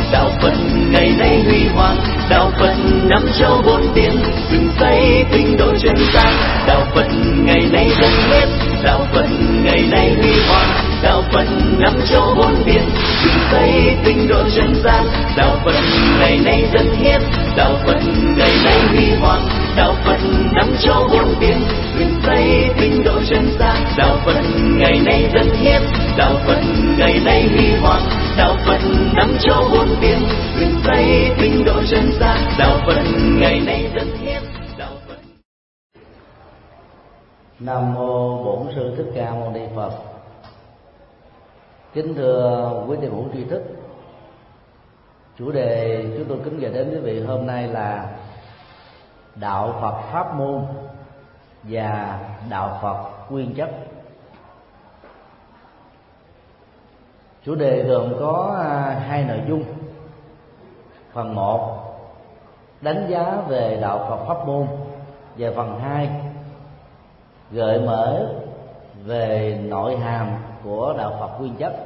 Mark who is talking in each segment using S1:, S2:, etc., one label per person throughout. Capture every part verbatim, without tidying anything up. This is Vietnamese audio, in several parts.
S1: đạo Phật ngày nay huy hoàng, đạo Phật năm châu bốn biển, dựng xây tinh độ chân gian. Đạo Phật ngày nay dân hiến, đạo Phật ngày nay huy hoàng, đạo Phật năm châu bốn biển, dựng xây tinh độ chân gian. Đạo Phật ngày nay dân hiến, đạo Phật ngày nay huy hoàng, đạo Phật năm châu bốn biển, dựng xây tinh độ chân gian. Đạo Phật ngày nay dân hiến, đạo Phật ngày nay huy hoàng, đạo Phật năm châu bốn biển, dựng xây tinh độ chân gian. Đạo Phật ngày nay dân hiến, đạo Phật.
S2: Nam mô Bổn Sư Thích Ca Mâu Ni Phật. Kính thưa quý thầy hữu tri thức, chủ đề chúng tôi kính gửi đến quý vị hôm nay là đạo Phật pháp môn và đạo Phật nguyên chất. Chủ đề gồm có hai nội dung. Phần một, đánh giá về đạo Phật pháp môn, và phần hai, gợi mở về nội hàm của đạo Phật nguyên chất.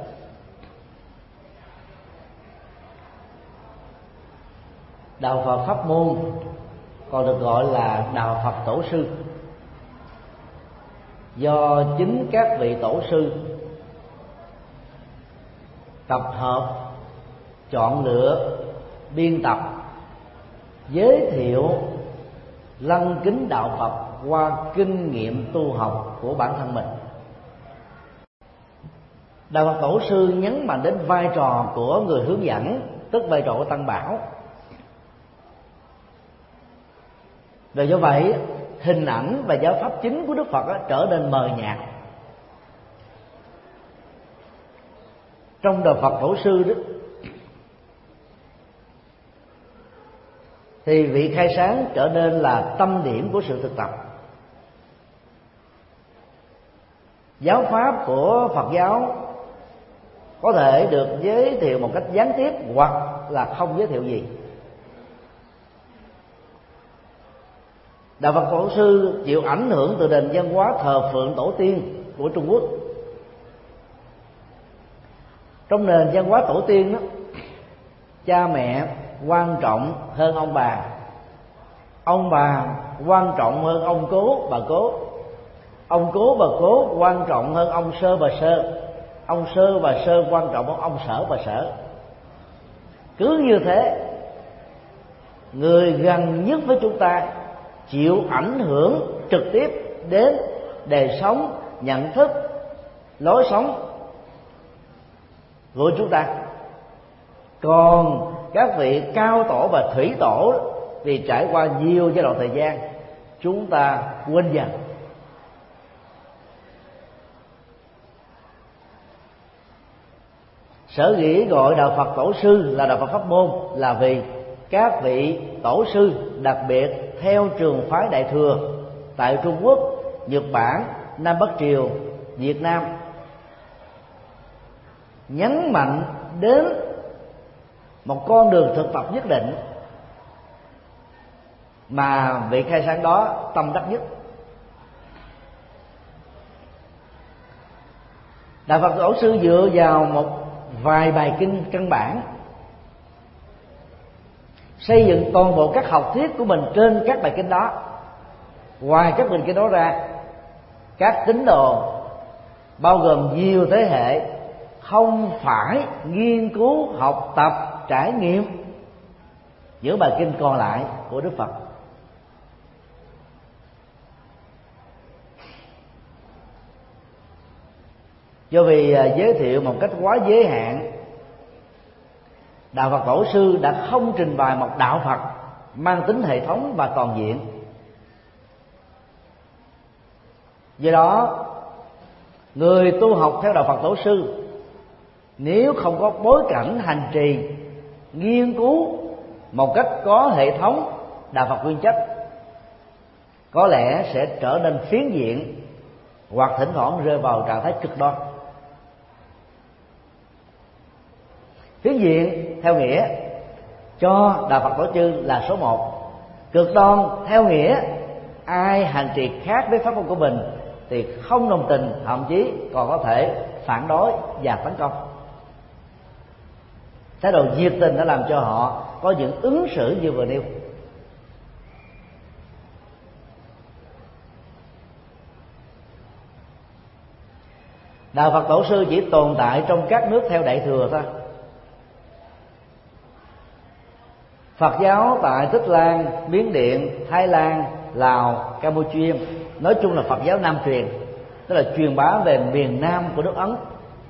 S2: Đạo Phật pháp môn còn được gọi là đạo Phật tổ sư, do chính các vị tổ sư tập hợp, chọn lựa, biên tập, giới thiệu lăng kính đạo Phật qua kinh nghiệm tu học của bản thân mình. Đạo Phật tổ sư nhấn mạnh đến vai trò của người hướng dẫn, tức vai trò của tăng bảo. Và do vậy, hình ảnh và giáo pháp chính của Đức Phật đó trở nên mờ nhạt. Trong đạo Phật tổ sư đó, thì vị khai sáng trở nên là tâm điểm của sự thực tập. Giáo pháp của Phật giáo có thể được giới thiệu một cách gián tiếp hoặc là không giới thiệu gì. Đạo Phật tổ sư chịu ảnh hưởng từ nền văn hóa thờ phượng tổ tiên của Trung Quốc. Trong nền văn hóa tổ tiên đó, cha mẹ quan trọng hơn ông bà, ông bà quan trọng hơn ông cố bà cố, ông cố bà cố quan trọng hơn ông sơ bà sơ, ông sơ bà sơ quan trọng hơn ông sở bà sở. Cứ như thế, người gần nhất với chúng ta chịu ảnh hưởng trực tiếp đến đời sống, nhận thức, lối sống của chúng ta. Còn các vị cao tổ và thủy tổ thì trải qua nhiều giai đoạn thời gian, chúng ta quên dần. Sở dĩ gọi đạo Phật tổ sư là đạo Phật pháp môn là vì các vị tổ sư, đặc biệt theo trường phái Đại Thừa tại Trung Quốc, Nhật Bản, Nam Bắc Triều, Việt Nam, nhấn mạnh đến một con đường thực tập nhất định mà vị khai sáng đó tâm đắc nhất. Đạo Phật tổ sư dựa vào một vài bài kinh căn bản, xây dựng toàn bộ các học thuyết của mình trên các bài kinh đó. Ngoài các bài kinh đó ra, các tín đồ bao gồm nhiều thế hệ không phải nghiên cứu, học tập, trải nghiệm những bài kinh còn lại của Đức Phật. Do vì giới thiệu một cách quá giới hạn, đạo Phật tổ sư đã không trình bày một đạo Phật mang tính hệ thống và toàn diện. Do đó, người tu học theo đạo Phật tổ sư nếu không có bối cảnh hành trì nghiên cứu một cách có hệ thống đạo Phật nguyên chất, có lẽ sẽ trở nên phiến diện hoặc thỉnh thoảng rơi vào trạng thái cực đoan. Phiến diện theo nghĩa cho đạo Phật tổ sư là số một, cực đoan theo nghĩa ai hành trì khác với pháp môn của mình thì không đồng tình, thậm chí còn có thể phản đối và tấn công. Thái độ nhiệt tình đã làm cho họ có những ứng xử như vừa nêu. Đạo Phật Tổ sư chỉ tồn tại trong các nước theo Đại Thừa thôi. Phật giáo tại Tích Lan, Miến Điện, Thái Lan, Lào, Campuchia, nói chung là Phật giáo Nam truyền, tức là truyền bá về miền Nam của nước Ấn,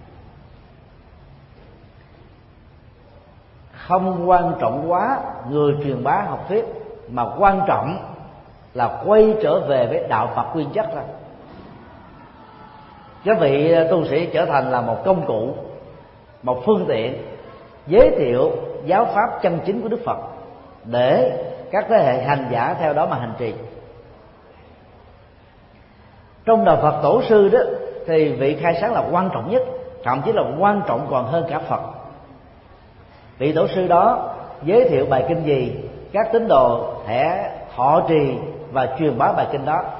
S2: không quan trọng quá người truyền bá học thuyết, mà quan trọng là quay trở về với đạo Phật nguyên chất thôi. Các vị tu sĩ trở thành là một công cụ, một phương tiện giới thiệu giáo pháp chân chính của Đức Phật để các thế hệ hành giả theo đó mà hành trì. Trong đạo Phật Tổ sư đó thì vị khai sáng là quan trọng nhất, thậm chí là quan trọng còn hơn cả Phật. Vị Tổ sư đó giới thiệu bài kinh gì, các tín đồ sẽ thọ trì và truyền bá bài kinh đó.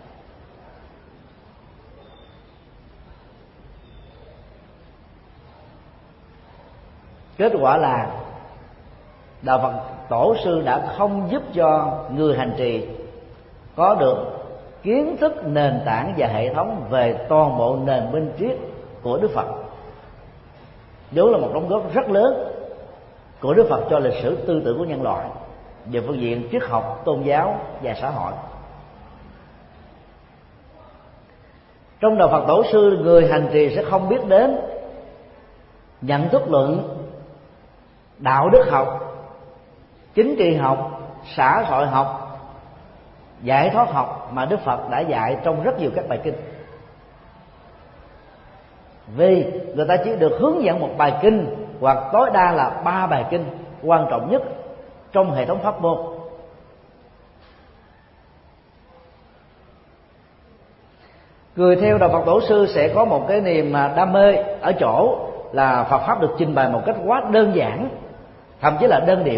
S2: Kết quả là đạo Phật Tổ sư đã không giúp cho người hành trì có được kiến thức nền tảng và hệ thống về toàn bộ nền minh triết của Đức Phật, vốn là một đóng góp rất lớn của Đức Phật cho lịch sử tư tưởng của nhân loại về phương diện triết học, tôn giáo và xã hội. Trong đạo Phật Tổ sư, người hành trì sẽ không biết đến nhận thức luận, đạo đức học, chính trị học, xã hội học, giải thoát học mà Đức Phật đã dạy trong rất nhiều các bài kinh. Vì người ta chỉ được hướng dẫn một bài kinh hoặc tối đa là ba bài kinh quan trọng nhất trong hệ thống pháp môn. Người theo đạo Phật Tổ sư sẽ có một cái niềm đam mê ở chỗ là Phật pháp được trình bày một cách quá đơn giản, thậm chí là đơn điệu,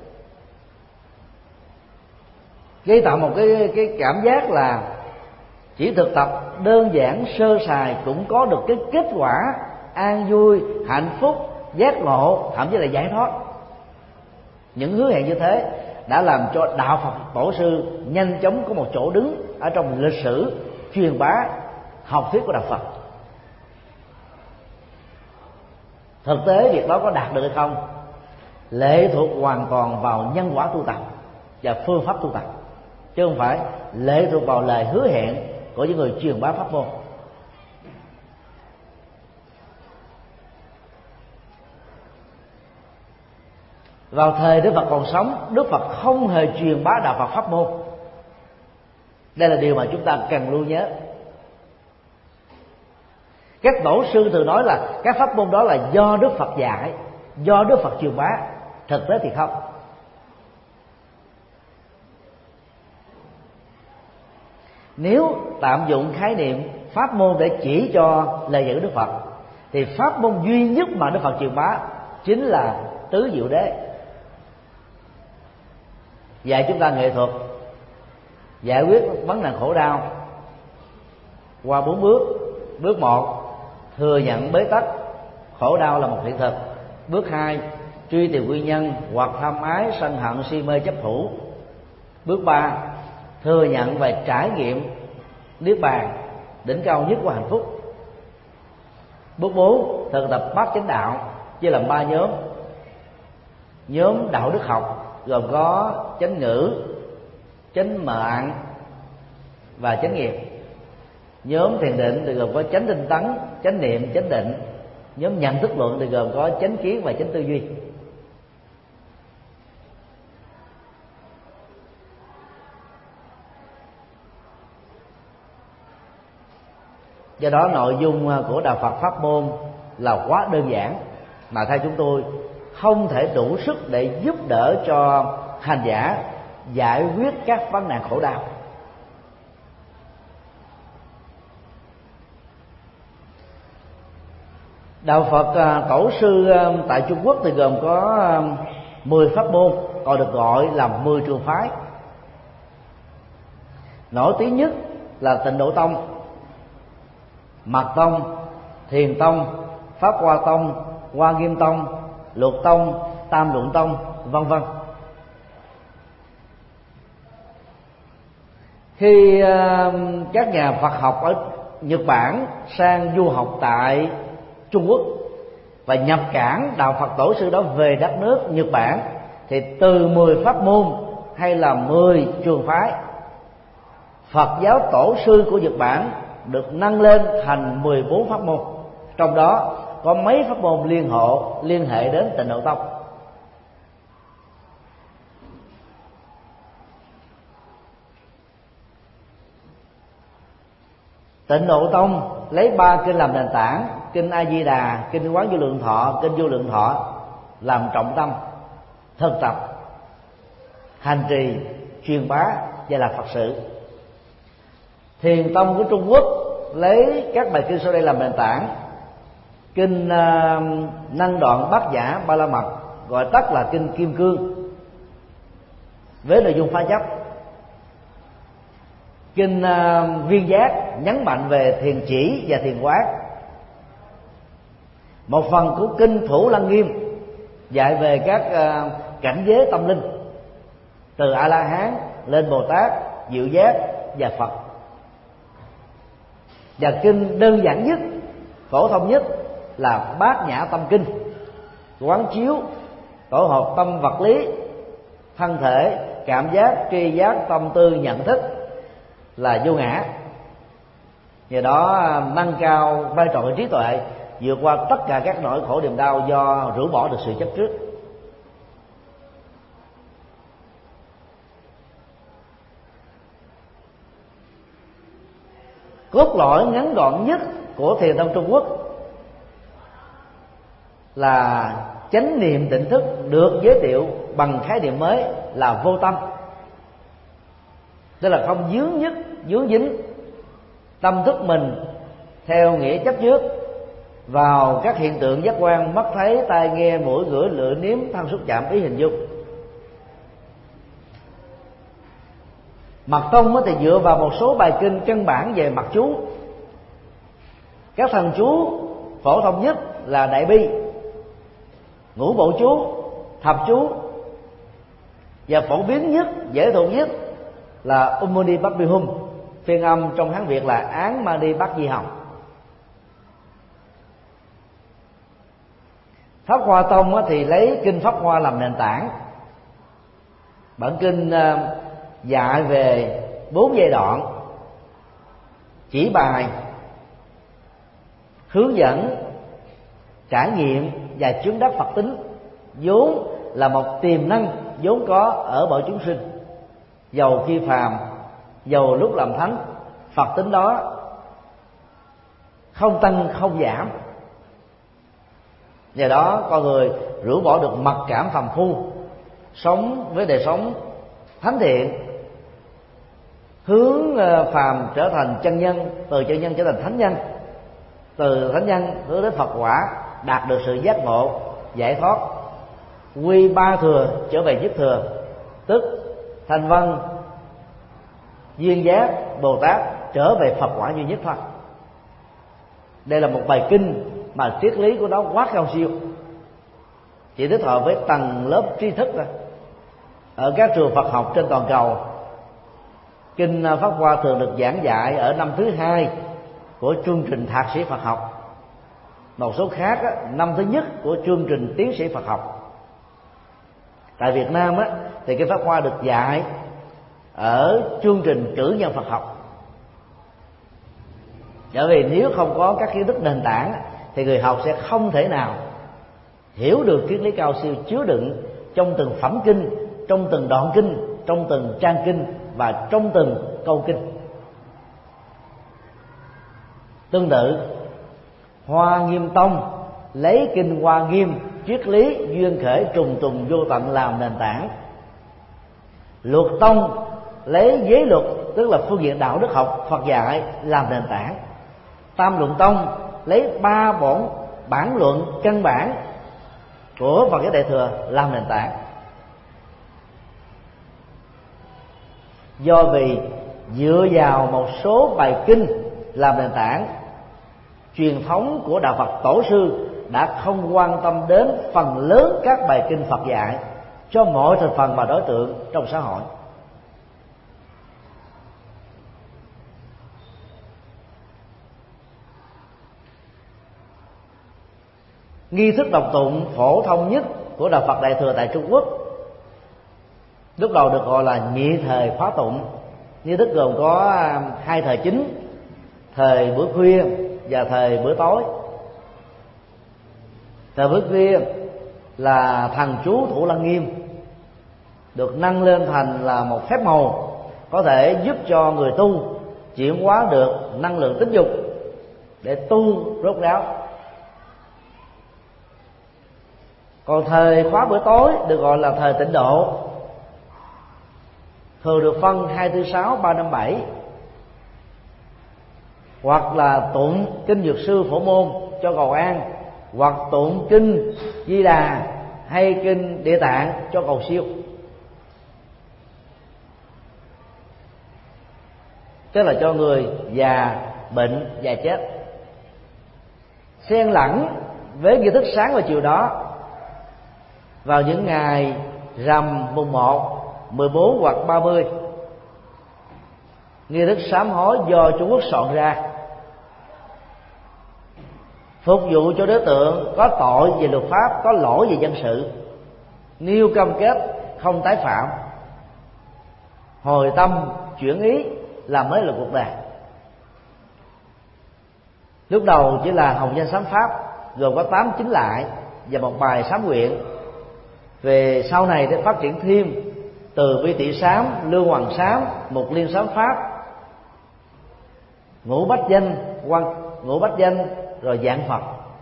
S2: gây tạo một cái cái cảm giác là chỉ thực tập đơn giản sơ sài cũng có được cái kết quả an vui, hạnh phúc, giác ngộ, thậm chí là giải thoát. Những hứa hẹn như thế đã làm cho đạo Phật Tổ sư nhanh chóng có một chỗ đứng ở trong lịch sử truyền bá học thuyết của đạo Phật. Thực tế việc đó có đạt được hay không lệ thuộc hoàn toàn vào nhân quả tu tập và phương pháp tu tập, chứ không phải lệ thuộc vào lời hứa hẹn của những người truyền bá pháp môn. Vào thời Đức Phật còn sống, Đức Phật không hề truyền bá đạo Phật pháp môn. Đây là điều mà chúng ta cần lưu nhớ. Các tổ sư thường nói là các pháp môn đó là do Đức Phật dạy, do Đức Phật truyền bá. Thực tế thì không. Nếu tạm dụng khái niệm pháp môn để chỉ cho lời dạy của Đức Phật, thì pháp môn duy nhất mà Đức Phật truyền bá chính là tứ diệu đế. Dạy chúng ta nghệ thuật giải quyết vấn nạn khổ đau qua bốn bước. Bước một, thừa nhận bế tắc, khổ đau là một hiện thực. Bước hai, truy tìm nguyên nhân hoặc tham ái, sân hận, si mê, chấp thủ. Bước ba, thừa nhận và trải nghiệm niết bàn, đỉnh cao nhất của hạnh phúc. Bước bốn, thực tập bát chánh đạo chia làm ba nhóm. Nhóm đạo đức học gồm có chánh ngữ, chánh mạng và chánh nghiệp. Nhóm thiền định thì gồm có chánh tinh tấn, chánh niệm, chánh định. Nhóm nhận thức luận thì gồm có chánh kiến và chánh tư duy. Do đó nội dung của đạo Phật pháp môn là quá đơn giản, mà theo chúng tôi không thể đủ sức để giúp đỡ cho hành giả giải quyết các vấn nạn khổ đau. Đạo Phật Tổ sư tại Trung Quốc thì gồm có mười pháp môn, còn được gọi là mười trường phái. Nổi tiếng nhất là Tịnh Độ Tông, Mật Tông, Thiền Tông, Pháp Hoa Tông, Hoa Nghiêm Tông, Luật tông, Tam luận tông, vân vân. Khi uh, các nhà Phật học ở Nhật Bản sang du học tại Trung Quốc và nhập cảng đạo Phật tổ sư đó về đất nước Nhật Bản, thì từ mười pháp môn hay là mười trường phái, Phật giáo tổ sư của Nhật Bản được nâng lên thành mười bốn pháp môn. Trong đó có mấy pháp môn liên hộ liên hệ đến Tịnh Độ Tông. Tịnh Độ Tông lấy ba kinh làm nền tảng: kinh A Di Đà, kinh Quán Vô Lượng Thọ, kinh Vô Lượng Thọ làm trọng tâm thực tập, hành trì, truyền bá và là Phật sự. Thiền Tông của Trung Quốc lấy các bài kinh sau đây làm nền tảng: kinh uh, Năng Đoạn Bát Nhã Ba La Mật, gọi tắt là kinh Kim Cương, với nội dung phá chấp; kinh uh, Viên Giác nhấn mạnh về thiền chỉ và thiền quán; một phần của kinh Thủ Lăng Nghiêm dạy về các uh, cảnh giới tâm linh từ A La Hán lên Bồ Tát, Diệu Giác và Phật; và kinh đơn giản nhất, phổ thông nhất là Bát Nhã Tâm Kinh, quán chiếu tổ hợp tâm vật lý, thân thể, cảm giác, tri giác, tâm tư, nhận thức là vô ngã. Nhờ đó nâng cao vai trò của trí tuệ, vượt qua tất cả các nỗi khổ niềm đau do rũ bỏ được sự chấp trước. Cốt lõi ngắn gọn nhất của Thiền Tông Trung Quốc là chánh niệm tỉnh thức, được giới thiệu bằng khái niệm mới là vô tâm, tức là không dướng nhất, dướng dính tâm thức mình theo nghĩa chấp trước vào các hiện tượng giác quan: mắt thấy, tai nghe, mũi ngửi, lưỡi nếm, thân xúc chạm, ý hình dung. Mật tông thì dựa vào một số bài kinh căn bản về mật chú. Các thần chú phổ thông nhất là Đại Bi, Ngũ Bộ chú, Thập chú, và phổ biến nhất, dễ thuộc nhất là Um Mani Padme Hum, phiên âm trong Hán Việt là Án Mani Bát Di Hồng. Pháp Hoa Tông thì lấy kinh Pháp Hoa làm nền tảng. Bản kinh dạy về bốn giai đoạn: chỉ bài, hướng dẫn, trải nghiệm và chứng đắc Phật tính, vốn là một tiềm năng vốn có ở mọi chúng sinh. Dầu khi phàm, dầu lúc làm thánh, Phật tính đó không tăng không giảm. Nhờ đó con người rũ bỏ được mặc cảm phàm phu, sống với đời sống thánh thiện, hướng phàm trở thành chân nhân, từ chân nhân trở thành thánh nhân, từ thánh nhân hướng đến Phật quả, đạt được sự giác ngộ, giải thoát, quy ba thừa trở về nhất thừa, tức Thanh Văn, Duyên Giác, Bồ Tát trở về Phật quả duy nhất thôi. Đây là một bài kinh mà triết lý của nó quá cao siêu, chỉ thích hợp với tầng lớp tri thức thôi. Ở các trường Phật học trên toàn cầu, kinh Pháp Hoa thường được giảng dạy ở năm thứ hai của chương trình thạc sĩ Phật học, một số khác á, năm thứ nhất của chương trình tiến sĩ Phật học. Tại Việt Nam á, thì cái Pháp Hoa được dạy ở chương trình cử nhân Phật học. Bởi vì nếu không có các kiến thức nền tảng thì người học sẽ không thể nào hiểu được triết lý cao siêu chứa đựng trong từng phẩm kinh, trong từng đoạn kinh, trong từng trang kinh và trong từng câu kinh. Tương tự, Hoa Nghiêm Tông lấy kinh Hoa Nghiêm, triết lý duyên khởi trùng tùng vô tận làm nền tảng. Luật Tông lấy giới luật, tức là phương diện đạo đức học Phật dạy làm nền tảng. Tam Luận Tông lấy ba bổn bản luận căn bản của Phật giáo Đại thừa làm nền tảng. Do vì dựa vào một số bài kinh làm nền tảng, truyền thống của đạo Phật tổ sư đã không quan tâm đến phần lớn các bài kinh Phật dạy cho mọi thành phần và đối tượng trong xã hội. Nghi thức đọc tụng phổ thông nhất của đạo Phật Đại thừa tại Trung Quốc lúc đầu được gọi là nhị thời khóa tụng. Nghi thức gồm có hai thời chính, thời bữa khuya và thời bữa tối. Thời bữa khuya là thần chú Thủ Lăng Nghiêm, được nâng lên thành là một phép màu có thể giúp cho người tu chuyển hóa được năng lượng tính dục để tu rốt ráo. Còn thời khóa bữa tối được gọi là thời tịnh độ, thường được phân hai tư sáu ba năm bảy, hoặc là tụng kinh Dược Sư Phổ Môn cho cầu an, hoặc tụng kinh Di Đà hay kinh Địa Tạng cho cầu siêu. Tức là cho người già, bệnh và chết. Xen lẫn với nghi thức sáng và chiều đó, vào những ngày rằm mùng một, mười bốn hoặc ba mươi, nghi thức sám hối do Trung Quốc soạn ra, phục vụ cho đối tượng có tội về luật pháp, có lỗi về dân sự, nêu cam kết không tái phạm, hồi tâm chuyển ý, làm mới là cuộc đời. Lúc đầu chỉ là hồng danh sám pháp, gồm có tám chính lại và một bài sám nguyện. Về sau này để phát triển thêm từ Vi Tỵ sám, Lưu Hoàng sám, Mục Liên sám pháp, Ngũ Bách danh, quan Ngũ Bách danh, rồi Dạng Phật.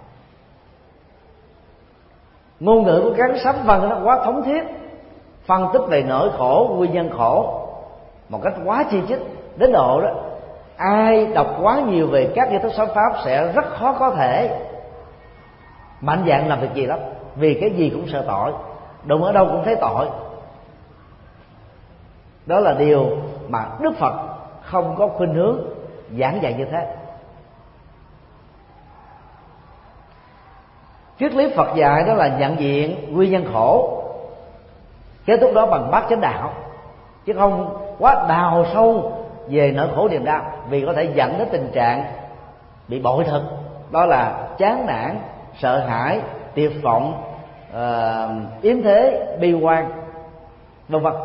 S2: Ngôn ngữ của các sám văn nó quá thống thiết, phân tích về nỗi khổ, nguyên nhân khổ một cách quá chi chít, đến độ đó ai đọc quá nhiều về các nghi thức sám pháp sẽ rất khó có thể mạnh dạn làm việc gì lắm, vì cái gì cũng sợ tội, đụng ở đâu cũng thấy tội. Đó là điều mà Đức Phật không có khuynh hướng giảng dạy như thế. Triết lý Phật dạy đó là nhận diện nguyên nhân khổ, kết thúc đó bằng bát chánh đạo, chứ không quá đào sâu về nỗi khổ niềm đau, vì có thể dẫn đến tình trạng bị bội thực, đó là chán nản, sợ hãi, tuyệt vọng, uh, yếm thế, bi quan, vân vân.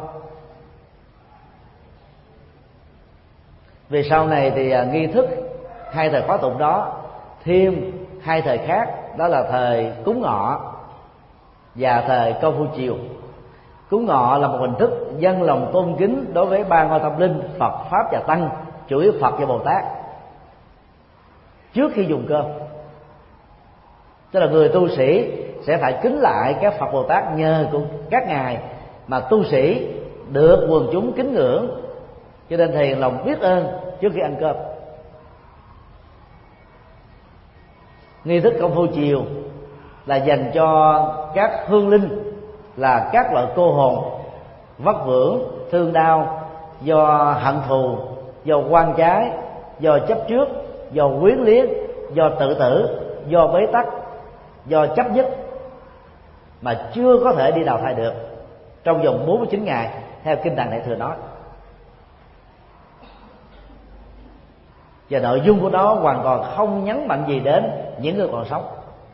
S2: Vì sau này thì uh, nghi thức hai thời khóa tụng đó thêm hai thời khác, đó là thời cúng ngọ và thời Công Phu Chiều. Cúng ngọ là một hình thức dâng lòng tôn kính đối với ba ngôi tâm linh Phật, Pháp và Tăng, chủ yếu Phật và Bồ Tát, trước khi dùng cơm. Tức là người tu sĩ sẽ phải kính lại các Phật Bồ Tát nhờ các ngài mà tu sĩ được quần chúng kính ngưỡng, cho nên thì lòng biết ơn trước khi ăn cơm. Nghi thức Công Phu Chiều là dành cho các hương linh, là các loại cô hồn vất vưởng, thương đau do hận thù, do quan trái, do chấp trước, do quyến liếc, do tự tử, do bế tắc, do chấp nhất mà chưa có thể đi đào thai được trong vòng bốn mươi chín ngày theo Kinh Tạng Đại Thừa nói. Và nội dung của nó hoàn toàn không nhấn mạnh gì đến những người còn sống.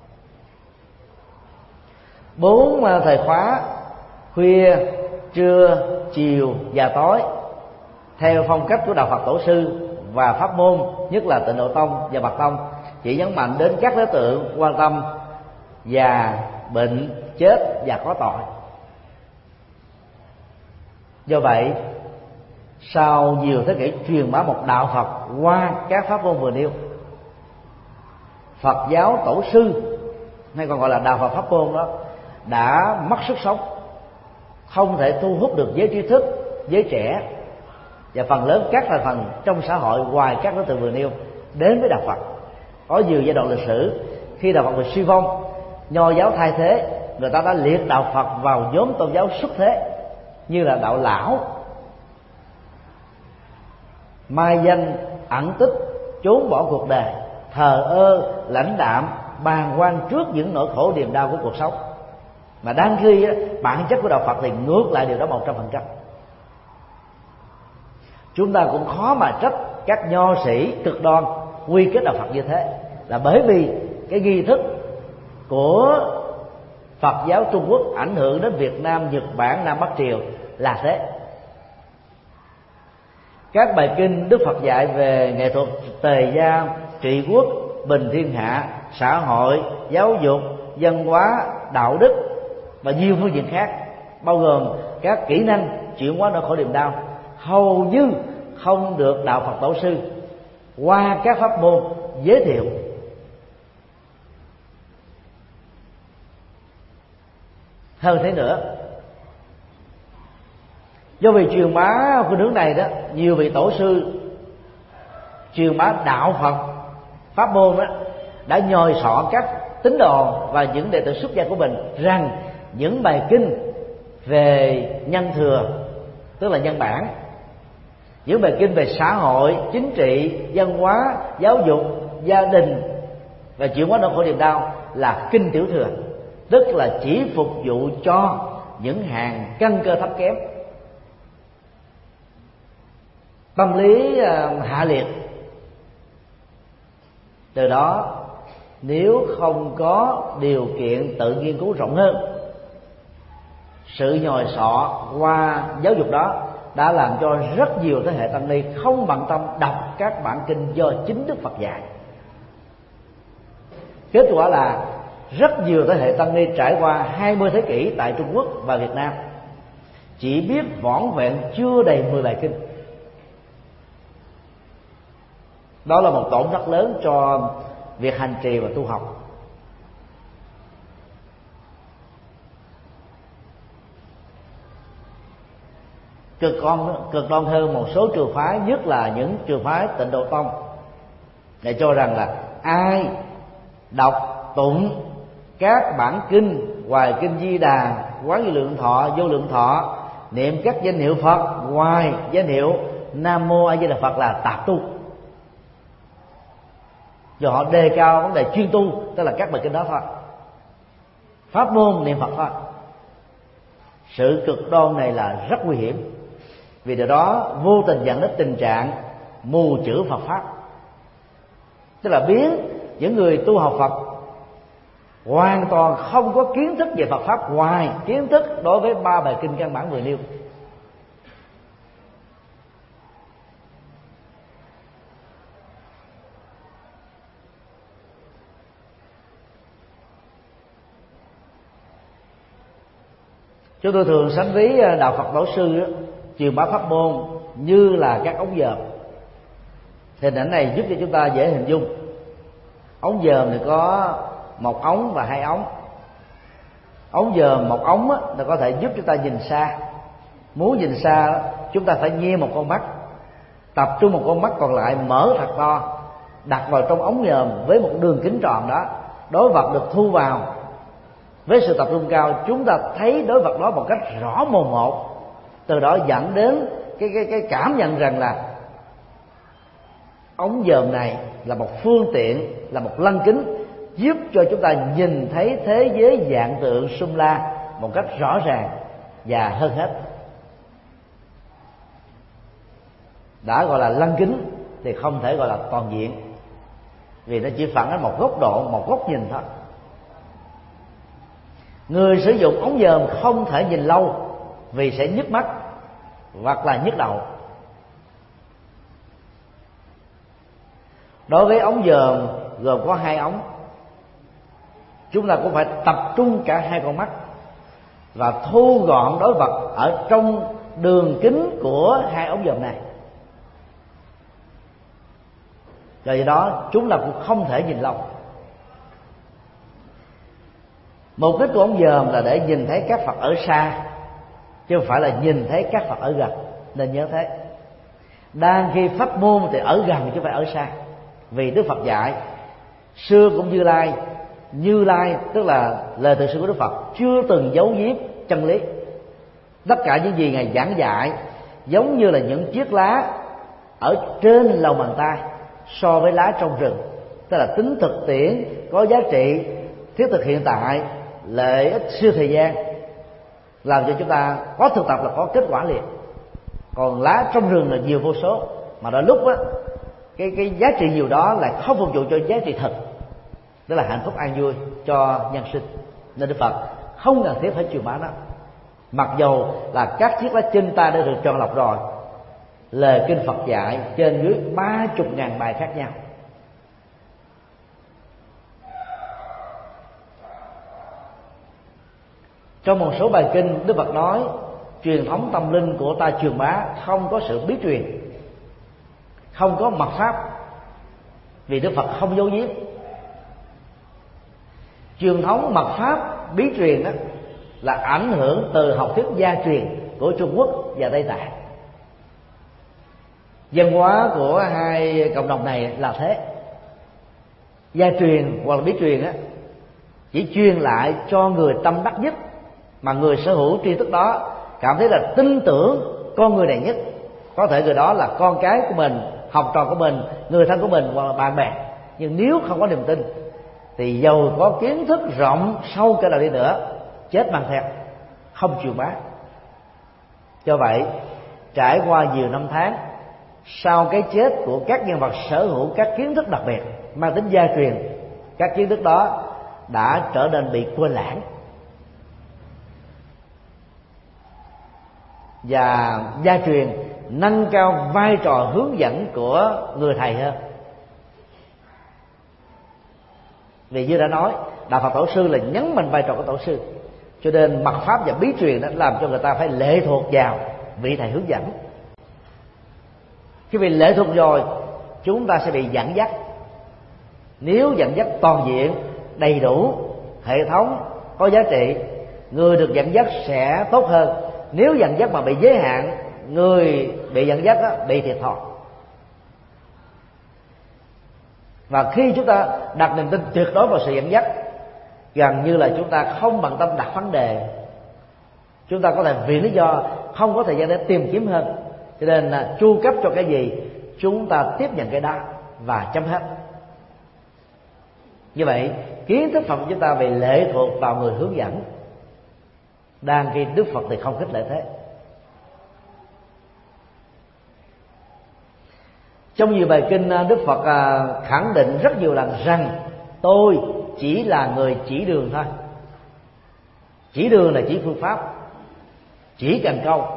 S2: Bốn thời khóa khuya, trưa, chiều và tối theo phong cách của đạo Phật tổ sư và pháp môn, nhất là Tịnh Độ Tông và Mật Tông, chỉ nhấn mạnh đến các đối tượng quan tâm già, bệnh, chết và có tội. Do vậy, sau nhiều thế kỷ truyền bá một đạo Phật qua các pháp môn vừa nêu, Phật giáo tổ sư hay còn gọi là đạo Phật pháp môn đó đã mất sức sống, không thể thu hút được giới trí thức, giới trẻ và phần lớn các thành phần trong xã hội ngoài các đối tượng vừa nêu đến với đạo Phật. Có nhiều giai đoạn lịch sử khi đạo Phật bị suy vong, Nho giáo thay thế, người ta đã liệt đạo Phật vào nhóm tôn giáo xuất thế như là đạo lão, mai danh ẩn tích, trốn bỏ cuộc đời, thờ ơ, lãnh đạm, bàng quan trước những nỗi khổ niềm đau của cuộc sống. Mà đang khi bản chất của đạo Phật thì ngược lại điều đó một trăm phần trăm. Chúng ta cũng khó mà trách các nho sĩ cực đoan quy kết đạo Phật như thế, là bởi vì cái nghi thức của Phật giáo Trung Quốc ảnh hưởng đến Việt Nam, Nhật Bản, Nam Bắc Triều là thế. Các bài kinh Đức Phật dạy về nghệ thuật tề gia, trị quốc, bình thiên hạ, xã hội, giáo dục, văn hóa, đạo đức và nhiều phương diện khác, bao gồm các kỹ năng chuyển hóa nỗi khổ niềm đau, hầu như không được đạo Phật tổ sư qua các pháp môn giới thiệu. Hơn thế nữa, do vì truyền bá của nước này đó, nhiều vị tổ sư truyền bá đạo Phật pháp môn đó đã nhồi sọ các tín đồ và những đệ tử xuất gia của mình rằng những bài kinh về nhân thừa, tức là nhân bản, những bài kinh về xã hội, chính trị, văn hóa, giáo dục, gia đình và chuyển hóa nỗi khổ niềm đau là kinh tiểu thừa, tức là chỉ phục vụ cho những hàng căn cơ thấp kém, tâm lý hạ liệt. Từ đó nếu không có điều kiện tự nghiên cứu rộng hơn, sự nhồi sọ qua giáo dục đó đã làm cho rất nhiều thế hệ tăng ni không bận tâm đọc các bản kinh do chính Đức Phật dạy. Kết quả là rất nhiều thế hệ tăng ni trải qua hai mươi thế kỷ tại Trung Quốc và Việt Nam chỉ biết vỏn vẹn chưa đầy mười bài kinh. Đó là một tổn thất lớn cho việc hành trì và tu học. Cực đoan, cực đoan hơn một số trường phái, nhất là những trường phái Tịnh Độ Tông, để cho rằng là ai đọc tụng các bản kinh Hoài Kinh Di Đà, Quán Vô Lượng Thọ, Vô Lượng Thọ, niệm các danh hiệu Phật ngoài danh hiệu Nam Mô A Di Đà Phật là tạp tu. Do họ đề cao vấn đề chuyên tu, tức là các bài kinh đó thôi, pháp môn niệm Phật thôi. Sự cực đoan này là rất nguy hiểm, vì điều đó vô tình dẫn đến tình trạng mù chữ Phật pháp, tức là biến những người tu học Phật hoàn toàn không có kiến thức về Phật pháp ngoài kiến thức đối với ba bài kinh căn bản vừa nêu. Chúng tôi thường sánh ví đạo Phật tổ sư đó, truyền bá pháp môn như là các ống dòm. Hình ảnh này giúp cho chúng ta dễ hình dung. Ống dòm thì có một ống và hai ống. Ống dòm một ống á, là có thể giúp chúng ta nhìn xa. Muốn nhìn xa chúng ta phải nhe một con mắt, tập trung một con mắt còn lại mở thật to, đặt vào trong ống dòm với một đường kính tròn đó. Đối vật được thu vào với sự tập trung cao, chúng ta thấy đối vật đó một cách rõ mồn một. Từ đó dẫn đến cái cái cái cảm nhận rằng là ống dòm này là một phương tiện, là một lăng kính giúp cho chúng ta nhìn thấy thế giới dạng tượng sum la một cách rõ ràng và hơn hết. Đã gọi là lăng kính thì không thể gọi là toàn diện, vì nó chỉ phản ánh một góc độ, một góc nhìn thôi. Người sử dụng ống dòm không thể nhìn lâu vì sẽ nhức mắt hoặc là nhức đầu. Đối với ống dòm gồm có hai ống, chúng ta cũng phải tập trung cả hai con mắt và thu gọn đối vật ở trong đường kính của hai ống dòm này. Do đó chúng ta cũng không thể nhìn lâu. Mục đích của ống dòm là để nhìn thấy các Phật ở xa, chứ không phải là nhìn thấy các Phật ở gần. Nên nhớ thế. Đang khi pháp môn thì ở gần chứ không phải ở xa. Vì Đức Phật dạy xưa cũng Như Lai, Như Lai tức là lời từ sự của Đức Phật chưa từng giấu giếm chân lý. Tất cả những gì Ngài giảng dạy giống như là những chiếc lá ở trên lòng bàn tay so với lá trong rừng, tức là tính thực tiễn, có giá trị, thiết thực hiện tại, lợi ích siêu thời gian, làm cho chúng ta có thực tập là có kết quả liền. Còn lá trong rừng là nhiều vô số, mà đôi lúc á cái cái giá trị nhiều đó lại không phục vụ cho giá trị thật, đó là hạnh phúc an vui cho nhân sinh. Nên Đức Phật không cần thiết phải truyền bá đó, mặc dầu là các chiếc lá chinh ta đã được chọn lọc rồi. Lời kinh Phật dạy trên dưới ba chục ngàn bài khác nhau. Trong một số bài kinh, Đức Phật nói truyền thống tâm linh của ta truyền bá không có sự bí truyền, không có mật pháp, vì Đức Phật không giấu giếm. Truyền thống mật pháp bí truyền đó là ảnh hưởng từ học thuyết gia truyền của Trung Quốc và Tây Tạng. Văn hóa của hai cộng đồng này là thế. Gia truyền hoặc là bí truyền á chỉ truyền lại cho người tâm đắc nhất, mà người sở hữu tri thức đó cảm thấy là tin tưởng con người này nhất. Có thể người đó là con cái của mình, học trò của mình, người thân của mình hoặc là bạn bè. Nhưng nếu không có niềm tin thì dầu có kiến thức rộng sâu cỡ nào đi nữa, chết mang theo, không chịu bá. Do vậy, trải qua nhiều năm tháng, sau cái chết của các nhân vật sở hữu các kiến thức đặc biệt mang tính gia truyền, các kiến thức đó đã trở nên bị quên lãng, và gia truyền nâng cao vai trò hướng dẫn của người thầy hơn. Vì như đã nói, đạo Phật tổ sư là nhấn mạnh vai trò của tổ sư, cho nên mật pháp và bí truyền đã làm cho người ta phải lệ thuộc vào vị thầy hướng dẫn. Khi bị lệ thuộc rồi, chúng ta sẽ bị dẫn dắt. Nếu dẫn dắt toàn diện, đầy đủ, hệ thống, có giá trị, người được dẫn dắt sẽ tốt hơn. Nếu dẫn dắt mà bị giới hạn, người bị dẫn dắt đó, bị thiệt thòi. Và khi chúng ta đặt niềm tin tuyệt đối vào sự dẫn dắt, gần như là chúng ta không bận tâm đặt vấn đề. Chúng ta có thể vì lý do không có thời gian để tìm kiếm hơn, cho nên là chu cấp cho cái gì chúng ta tiếp nhận cái đó và chấm hết. Như vậy kiến thức Phật của chúng ta bị lệ thuộc vào người hướng dẫn, đang khi Đức Phật thì không khích lệ thế. Trong nhiều bài kinh, Đức Phật khẳng định rất nhiều lần rằng tôi chỉ là người chỉ đường thôi. Chỉ đường là chỉ phương pháp, chỉ cần câu.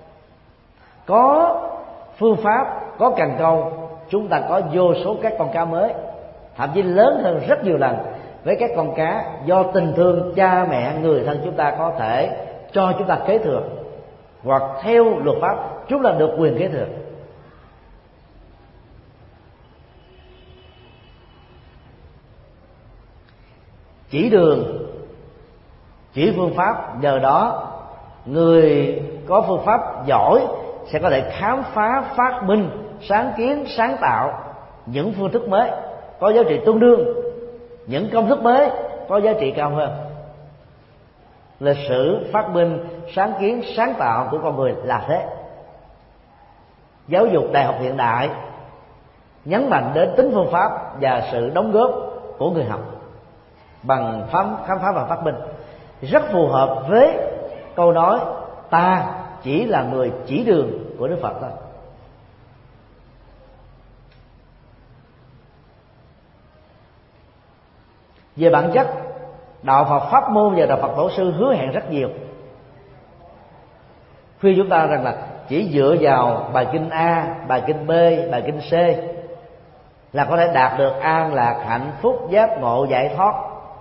S2: Có phương pháp, có cần câu, chúng ta có vô số các con cá mới, thậm chí lớn hơn rất nhiều lần với các con cá do tình thương cha mẹ người thân chúng ta có thể cho chúng ta kế thừa, hoặc theo luật pháp chúng ta được quyền kế thừa. Chỉ đường, chỉ phương pháp, nhờ đó người có phương pháp giỏi sẽ có thể khám phá, phát minh, sáng kiến, sáng tạo những phương thức mới có giá trị tương đương, những công thức mới có giá trị cao hơn. Lịch sử phát minh, sáng kiến, sáng tạo của con người là thế. Giáo dục đại học hiện đại nhấn mạnh đến tính phương pháp và sự đóng góp của người học bằng khám phá và phát minh, rất phù hợp với câu nói ta chỉ là người chỉ đường của Đức Phật thôi. Về bản chất, đạo Phật pháp môn và đạo Phật tổ sư hứa hẹn rất nhiều, khuyên chúng ta rằng là chỉ dựa vào bài kinh A, bài kinh B, bài kinh C là có thể đạt được an lạc, hạnh phúc, giác ngộ, giải thoát.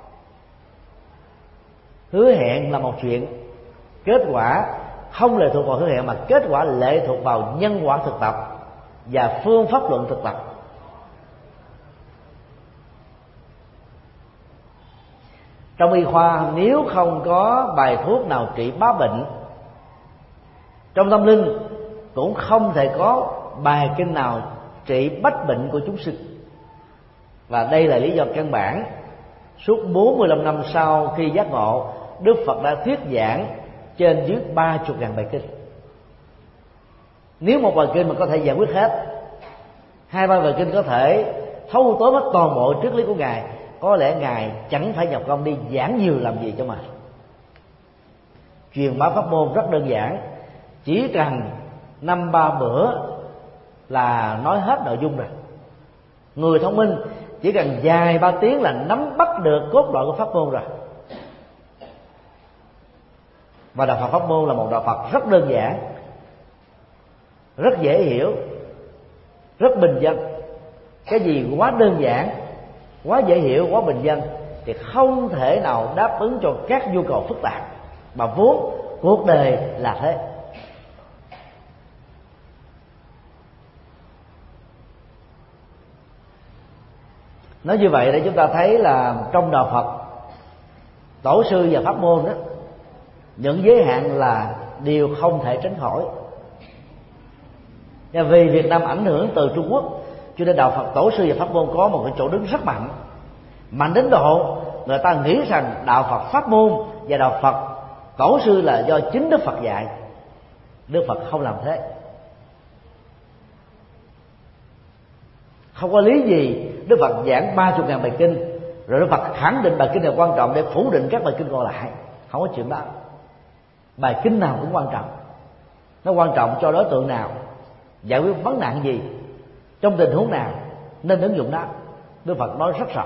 S2: Hứa hẹn là một chuyện, kết quả không lệ thuộc vào hứa hẹn, mà kết quả lệ thuộc vào nhân quả thực tập và phương pháp luận thực tập. Trong y khoa, nếu không có bài thuốc nào trị bá bệnh, trong tâm linh cũng không thể có bài kinh nào trị bách bệnh của chúng sinh. Và đây là lý do căn bản suốt bốn mươi lăm năm sau khi giác ngộ, Đức Phật đã thuyết giảng trên dưới ba chục ngàn bài kinh. Nếu một bài kinh mà có thể giải quyết hết, hai ba bài kinh có thể thâu tóm hết toàn bộ triết lý của Ngài, có lẽ Ngài chẳng phải nhập công đi giảng nhiều làm gì cho mà. Truyền bá pháp môn rất đơn giản, chỉ cần năm ba bữa là nói hết nội dung rồi. Người thông minh chỉ cần vài ba tiếng là nắm bắt được cốt lõi của pháp môn rồi. Và đạo Phật pháp môn là một đạo Phật rất đơn giản, rất dễ hiểu, rất bình dân. Cái gì quá đơn giản, quá dễ hiểu, quá bình dân thì không thể nào đáp ứng cho các nhu cầu phức tạp, mà vốn cuộc đời là thế. Nói như vậy để chúng ta thấy là trong đạo Phật, tổ sư và pháp môn đó, những giới hạn là điều không thể tránh khỏi. Và vì Việt Nam ảnh hưởng từ Trung Quốc, cho nên đạo Phật tổ sư và pháp môn có một cái chỗ đứng rất mạnh, mạnh đến độ người ta nghĩ rằng đạo Phật pháp môn và đạo Phật tổ sư là do chính Đức Phật dạy. Đức Phật không làm thế. Không có lý gì Đức Phật giảng ba chục ngàn bài kinh rồi Đức Phật khẳng định bài kinh này quan trọng để phủ định các bài kinh còn lại. Không có chuyện đó. Bài kinh nào cũng quan trọng. Nó quan trọng cho đối tượng nào, giải quyết vấn nạn gì, trong tình huống nào nên ứng dụng đó. Đức Phật nói rất rõ.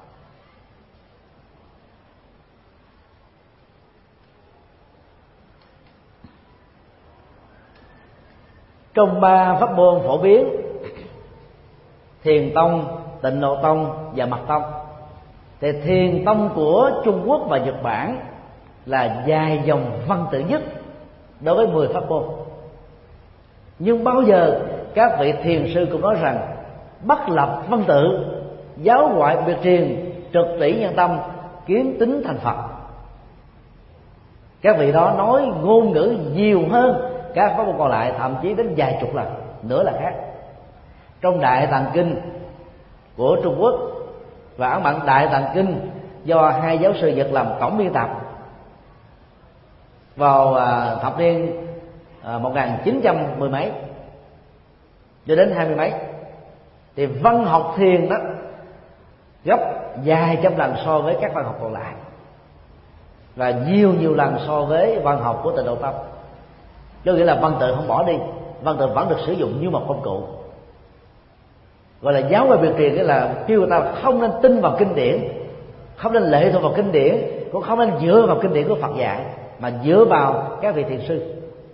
S2: Trong ba pháp môn phổ biến, Thiền tông, Tịnh Độ tông và Mật tông, thì Thiền tông của Trung Quốc và Nhật Bản là dài dòng văn tự nhất đối với mười pháp môn. Nhưng bao giờ các vị thiền sư cũng nói rằng bất lập văn tự, giáo ngoại biệt truyền, trực tỷ nhân tâm, kiến tính thành Phật. Các vị đó nói ngôn ngữ nhiều hơn các pháp môn còn lại, thậm chí đến vài chục lần, nữa là khác. Trong Đại Tạng Kinh của Trung Quốc và ấn bản Đại Tạng Kinh do hai giáo sư Nhật làm tổng biên tập vào thập niên một nghìn chín trăm mười mấy cho đến hai mươi mấy, thì văn học thiền đó gấp vài trăm lần so với các văn học còn lại, và nhiều nhiều lần so với văn học của Tịnh Độ tông. Có nghĩa là văn tự không bỏ đi, văn tự vẫn được sử dụng như một công cụ. Gọi là giáo ngoại biệt truyền, nghĩa là kêu người ta không nên tin vào kinh điển, không nên lệ thuộc vào kinh điển, cũng không nên dựa vào kinh điển của Phật dạy, mà dựa vào các vị thiền sư.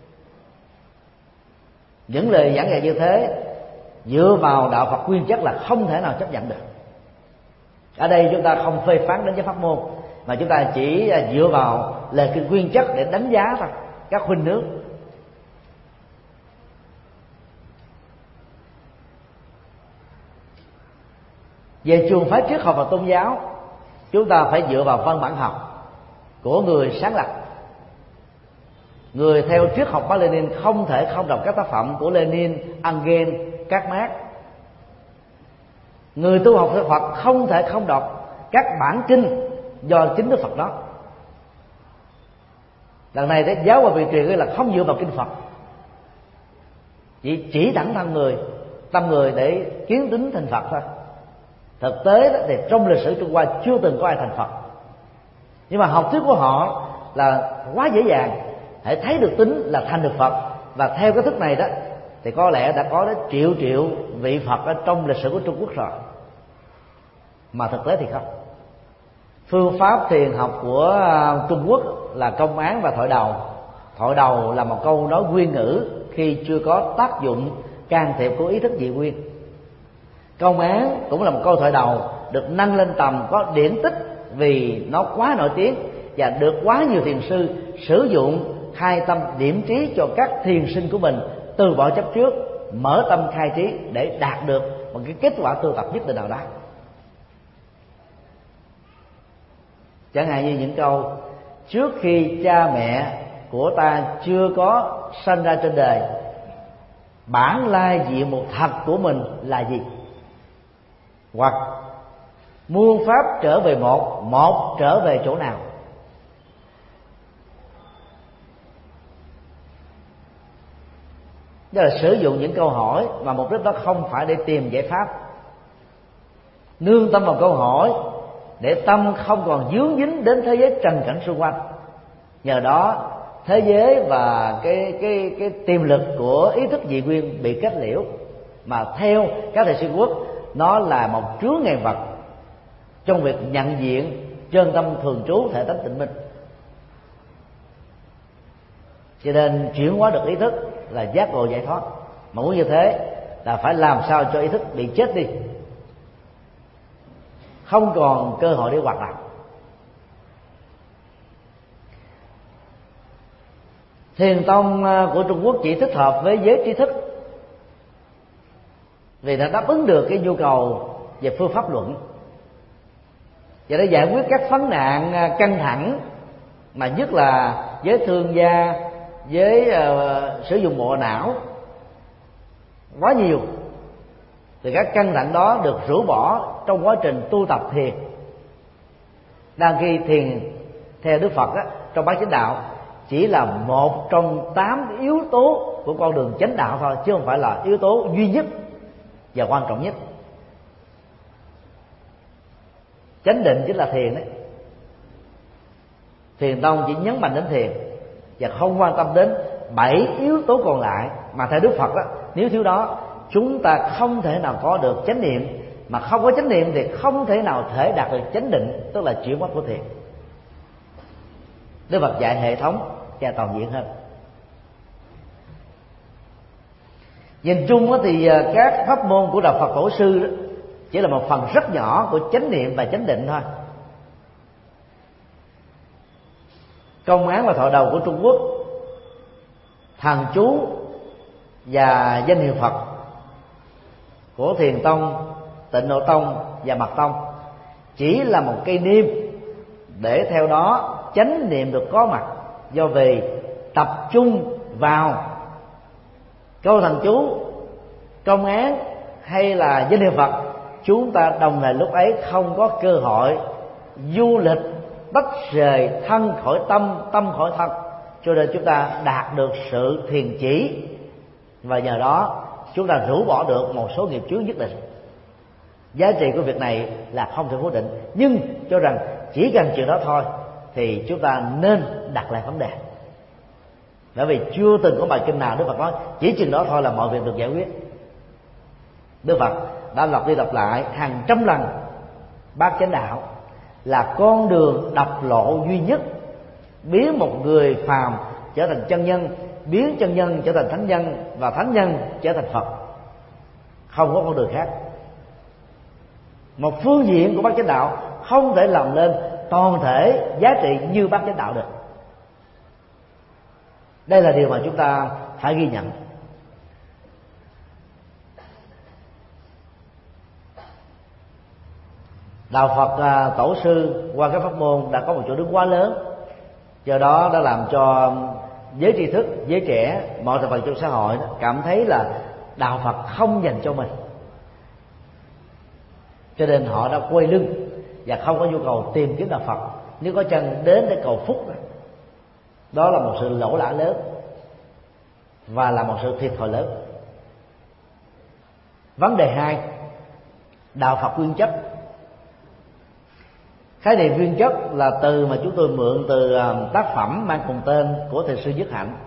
S2: Những lời giảng dạy như thế dựa vào đạo Phật nguyên chất là không thể nào chấp nhận được. Ở đây chúng ta không phê phán đến với pháp môn, mà chúng ta chỉ dựa vào lời kinh nguyên chất để đánh giá thôi các huynh nước. Về trường phái triết học và tôn giáo, chúng ta phải dựa vào văn bản học của người sáng lập. Người theo triết học Mác Lênin không thể không đọc các tác phẩm của Lenin, Engels, các Marx. Người tu học theo Phật không thể không đọc các bản kinh do chính Đức Phật đó. Lần này đấy, giáo và vị truyền là không dựa vào kinh Phật, chỉ chỉ thẳng thân người, tâm người để kiến tính thành Phật thôi. Thực tế đó, thì trong lịch sử Trung Hoa chưa từng có ai thành Phật, nhưng mà học thuyết của họ là quá dễ dàng, hãy thấy được tính là thành được Phật. Và theo cái thức này đó thì có lẽ đã có đến triệu triệu vị Phật ở trong lịch sử của Trung Quốc rồi, mà thực tế thì không. Phương pháp thiền học của Trung Quốc là công án và thoại đầu. Thoại đầu là một câu nói nguyên ngữ khi chưa có tác dụng can thiệp của ý thức dị nguyên. Công án cũng là một câu thoại đầu được nâng lên tầm có điển tích vì nó quá nổi tiếng và được quá nhiều thiền sư sử dụng khai tâm điểm trí cho các thiền sinh của mình từ bỏ chấp trước, mở tâm khai trí để đạt được một cái kết quả tu tập nhất định nào đó. Chẳng hạn như những câu: trước khi cha mẹ của ta chưa có sanh ra trên đời, bản lai diện mục thật của mình là gì? Hoặc muôn pháp trở về một, một trở về chỗ nào? Đó là sử dụng những câu hỏi mà mục đích đó không phải để tìm giải pháp, nương tâm vào câu hỏi để tâm không còn dướng dính đến thế giới trần cảnh xung quanh. Nhờ đó thế giới và cái cái cái tiềm lực của ý thức dị nguyên bị kết liễu, mà theo các thầy sư quốc nó là một chướng ngại vật trong việc nhận diện chân tâm thường trú thể tánh tịnh minh. Cho nên chuyển hóa được ý thức là giác ngộ giải thoát. Mà muốn như thế là phải làm sao cho ý thức bị chết đi, không còn cơ hội để hoạt động. Thiền tông của Trung Quốc chỉ thích hợp với giới trí thức vì nó đáp ứng được cái nhu cầu về phương pháp luận, và để giải quyết các vấn nạn căng thẳng mà nhất là với thương gia, với uh, sử dụng bộ não quá nhiều, thì các căng thẳng đó được rũ bỏ trong quá trình tu tập thiền. Đang khi thiền theo Đức Phật á, trong bát chánh đạo chỉ là một trong tám yếu tố của con đường chánh đạo thôi, chứ không phải là yếu tố duy nhất và quan trọng nhất. Chánh định chính là thiền đấy. Thiền tông chỉ nhấn mạnh đến thiền và không quan tâm đến bảy yếu tố còn lại, mà theo Đức Phật đó, nếu thiếu đó chúng ta không thể nào có được chánh niệm, mà không có chánh niệm thì không thể nào thể đạt được chánh định, tức là chuyển hóa của thiền. Đức Phật dạy hệ thống và toàn diện hơn. Nhìn chung thì các pháp môn của đạo Phật tổ sư chỉ là một phần rất nhỏ của chánh niệm và chánh định thôi. Công án và thoại đầu của Trung Quốc, thần chú và danh hiệu Phật của Thiền tông, Tịnh Độ tông và Mật tông chỉ là một cây niêm để theo đó chánh niệm được có mặt, do vì tập trung vào câu thần chú, công án hay là danh hiệu Phật, chúng ta đồng thời lúc ấy không có cơ hội du lịch tách rời thân khỏi tâm, tâm khỏi thân, cho nên chúng ta đạt được sự thiền chỉ, và nhờ đó chúng ta rũ bỏ được một số nghiệp chướng nhất định. Giá trị của việc này là không thể phủ định, nhưng cho rằng chỉ cần chuyện đó thôi thì chúng ta nên đặt lại vấn đề, bởi vì chưa từng có bài kinh nào Đức Phật nói chỉ chừng đó thôi là mọi việc được giải quyết. Đức Phật đã lặp đi lặp lại hàng trăm lần bát chánh đạo là con đường độc lộ duy nhất, biến một người phàm trở thành chân nhân, biến chân nhân trở thành thánh nhân, và thánh nhân trở thành Phật. Không có con đường khác. Một phương diện của bát chánh đạo không thể làm lên toàn thể giá trị như bát chánh đạo được. Đây là điều mà chúng ta phải ghi nhận. Đạo Phật à, tổ sư qua các pháp môn đã có một chỗ đứng quá lớn, do đó đã làm cho giới tri thức, giới trẻ, mọi thành phần trong xã hội cảm thấy là đạo Phật không dành cho mình, cho nên họ đã quay lưng và không có nhu cầu tìm kiếm đạo Phật. Nếu có chân đến để cầu phúc, đó là một sự lỗ lã lớn và là một sự thiệt thòi lớn. Vấn đề hai, đạo Phật nguyên chất. Khái niệm nguyên chất là từ mà chúng tôi mượn từ tác phẩm mang cùng tên của thiền sư Nhất Hạnh.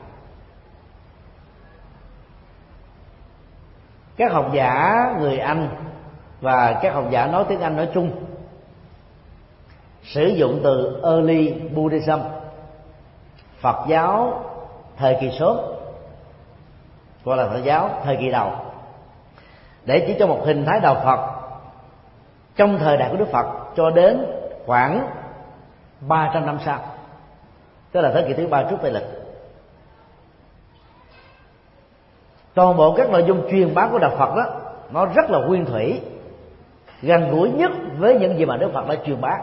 S2: Các học giả người Anh và các học giả nói tiếng Anh nói chung sử dụng từ Early Buddhism, Phật giáo thời kỳ sớm, gọi là Phật giáo thời kỳ đầu, để chỉ cho một hình thái đạo Phật trong thời đại của Đức Phật cho đến khoảng ba trăm năm sau, tức là thế kỷ thứ ba trước Tây lịch. Toàn bộ các nội dung truyền bá của đạo Phật đó nó rất là nguyên thủy, gần gũi nhất với những gì mà Đức Phật đã truyền bá.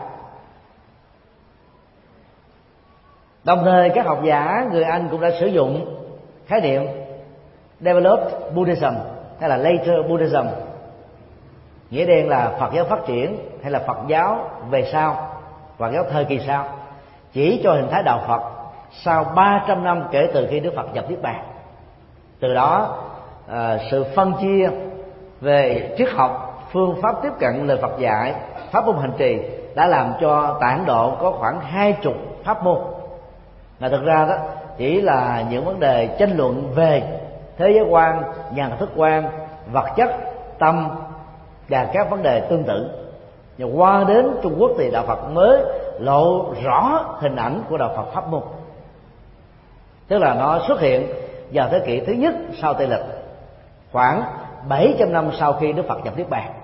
S2: Đồng thời các học giả người Anh cũng đã sử dụng khái niệm Developed Buddhism hay là Later Buddhism, nghĩa đen là Phật giáo phát triển hay là Phật giáo về sau, Phật giáo thời kỳ sau, chỉ cho hình thái đạo Phật sau ba trăm năm kể từ khi Đức Phật nhập Niết Bàn. Từ đó à, sự phân chia về triết học phương pháp tiếp cận lời Phật dạy, pháp môn hành trì đã làm cho Tại Ấn Độ có khoảng hai chục pháp môn. Mà thực ra đó chỉ là những vấn đề tranh luận về thế giới quan, nhận thức quan, vật chất, tâm và các vấn đề tương tự. Nhưng qua đến Trung Quốc thì đạo Phật mới lộ rõ hình ảnh của đạo Phật pháp môn, tức là nó xuất hiện vào thế kỷ thứ nhất sau Tây lịch, khoảng bảy trăm năm sau khi Đức Phật nhập Niết Bàn.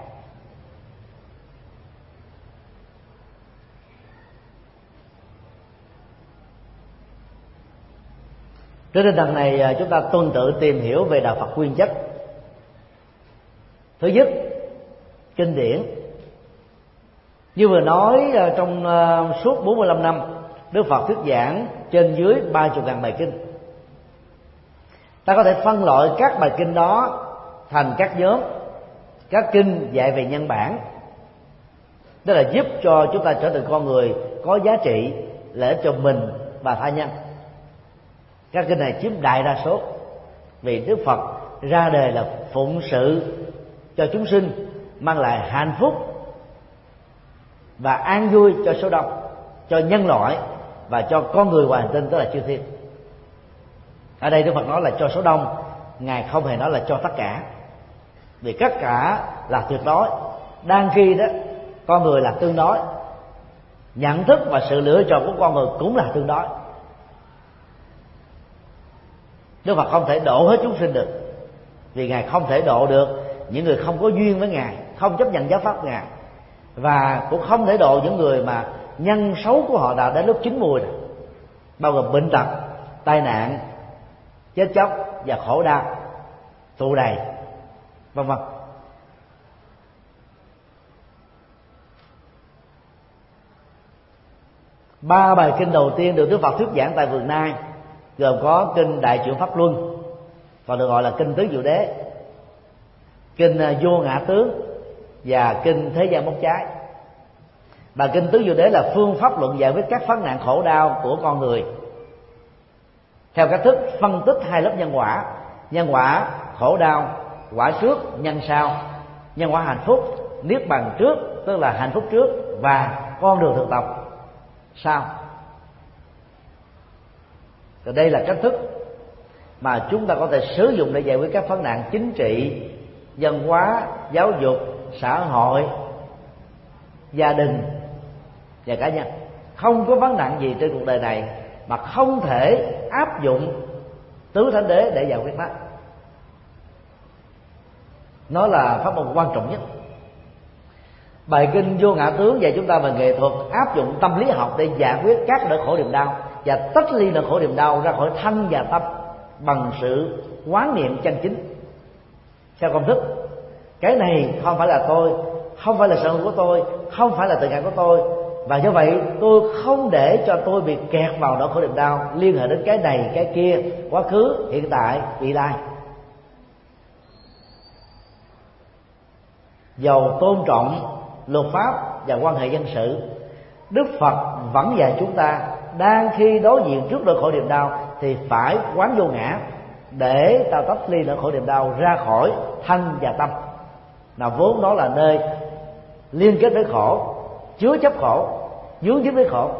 S2: Trên tinh thần này chúng ta tuần tự tìm hiểu về đạo Phật nguyên chất. Thứ nhất, kinh điển. Như vừa nói, trong suốt bốn mươi lăm năm Đức Phật thuyết giảng trên dưới ba mươi ngàn bài kinh. Ta có thể phân loại các bài kinh đó thành các nhóm. Các kinh dạy về nhân bản, tức là giúp cho chúng ta trở thành con người có giá trị, lợi ích cho mình và tha nhân. Các kinh này chiếm đại đa số, vì Đức Phật ra đời là phụng sự cho chúng sinh, mang lại hạnh phúc và an vui cho số đông, cho nhân loại và cho con người ngoài hành tinh, tức là chư thiên. Ở đây Đức Phật nói là cho số đông, Ngài không hề nói là cho tất cả, vì tất cả là tuyệt đối. Đang khi đó con người là tương đối, nhận thức và sự lựa chọn của con người cũng là tương đối. Đức Phật không thể độ hết chúng sinh được, vì Ngài không thể độ được những người không có duyên với Ngài, không chấp nhận giáo pháp Ngài, và cũng không thể độ những người mà nhân xấu của họ đã đến lúc chín mùi, bao gồm bệnh tật, tai nạn, chết chóc và khổ đau tụ đầy, vân vân. Ba bài kinh đầu tiên được Đức Phật thuyết giảng tại Vườn Nai gồm có kinh Đại Chuyển Pháp Luân, còn được gọi là kinh Tứ Diệu Đế, kinh Vô Ngã Tướng và kinh Thế Gian Bóng Cháy. Bài kinh Tứ Diệu Đế là phương pháp luận giải quyết các vấn nạn khổ đau của con người theo cách thức phân tích hai lớp nhân quả: nhân quả khổ đau, quả trước nhân sau; nhân quả hạnh phúc, niết bàn trước, tức là hạnh phúc trước, và con đường thực tập sau. Thì đây là cách thức mà chúng ta có thể sử dụng để giải quyết các vấn nạn chính trị, văn hóa, giáo dục, xã hội, gia đình và cá nhân. Không có vấn nạn gì trên cuộc đời này mà không thể áp dụng tứ thánh đế để giải quyết nó. Nó là pháp môn quan trọng nhất. Bài kinh Vô Ngã Tướng dạy chúng ta về nghệ thuật áp dụng tâm lý học để giải quyết các nỗi khổ niềm đau và tách ly nỗi khổ niềm đau ra khỏi thân và tâm bằng sự quán niệm chân chính theo công thức: cái này không phải là tôi, không phải là sở hữu của tôi, không phải là tự ngã của tôi, và do vậy tôi không để cho tôi bị kẹt vào nỗi khổ niềm đau liên hệ đến cái này cái kia, quá khứ, hiện tại, vị lai. Dầu tôn trọng luật pháp và quan hệ dân sự, Đức Phật vẫn dạy chúng ta đang khi đối diện trước nỗi khổ niềm đau thì phải quán vô ngã để ta tách ly nỗi khổ niềm đau ra khỏi thân và tâm, nào vốn đó là nơi liên kết với khổ, chứa chấp khổ, vướng dính với khổ.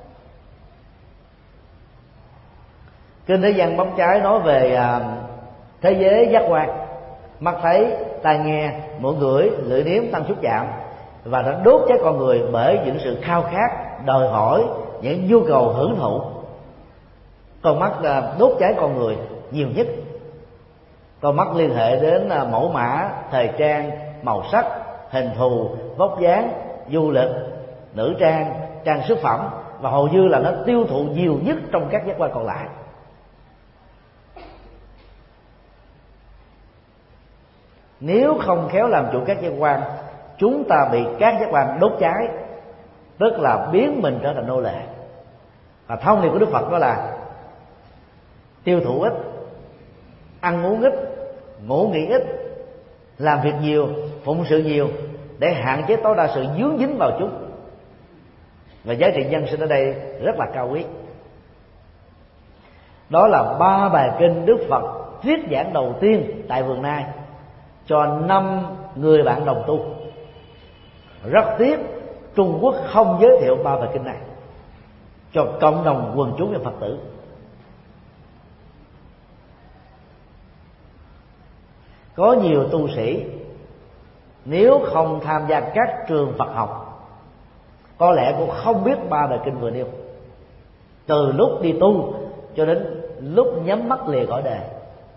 S2: Kinh Thế Gian Bóng Cháy nói về thế giới giác quan: mắt thấy, tai nghe, mũi ngửi, lưỡi nếm, thân xúc chạm, và nó đốt cháy con người bởi những sự khao khát, đòi hỏi, những nhu cầu hưởng thụ. Con mắt đốt cháy con người nhiều nhất. Con mắt liên hệ đến mẫu mã, thời trang, màu sắc, hình thù, vóc dáng, du lịch, nữ trang, trang sức phẩm, và hầu như là nó tiêu thụ nhiều nhất trong các giác quan còn lại. Nếu không khéo làm chủ các giác quan, chúng ta bị các giác quan đốt cháy, tức là biến mình trở thành nô lệ. Và thông điệp của Đức Phật đó là tiêu thụ ít, ăn uống ít, ngủ nghỉ ít, làm việc nhiều, phụng sự nhiều, để hạn chế tối đa sự dướng dính vào chúng. Và giá trị nhân sinh ở đây rất là cao quý. Đó là ba bài kinh Đức Phật thuyết giảng đầu tiên tại Vườn Nai cho năm người bạn đồng tu. Rất tiếc Trung Quốc không giới thiệu ba bài kinh này cho cộng đồng quần chúng và Phật tử. Có nhiều tu sĩ nếu không tham gia các trường Phật học, có lẽ cũng không biết ba bài kinh vừa nêu, từ lúc đi tu cho đến lúc nhắm mắt lìa cõi đời.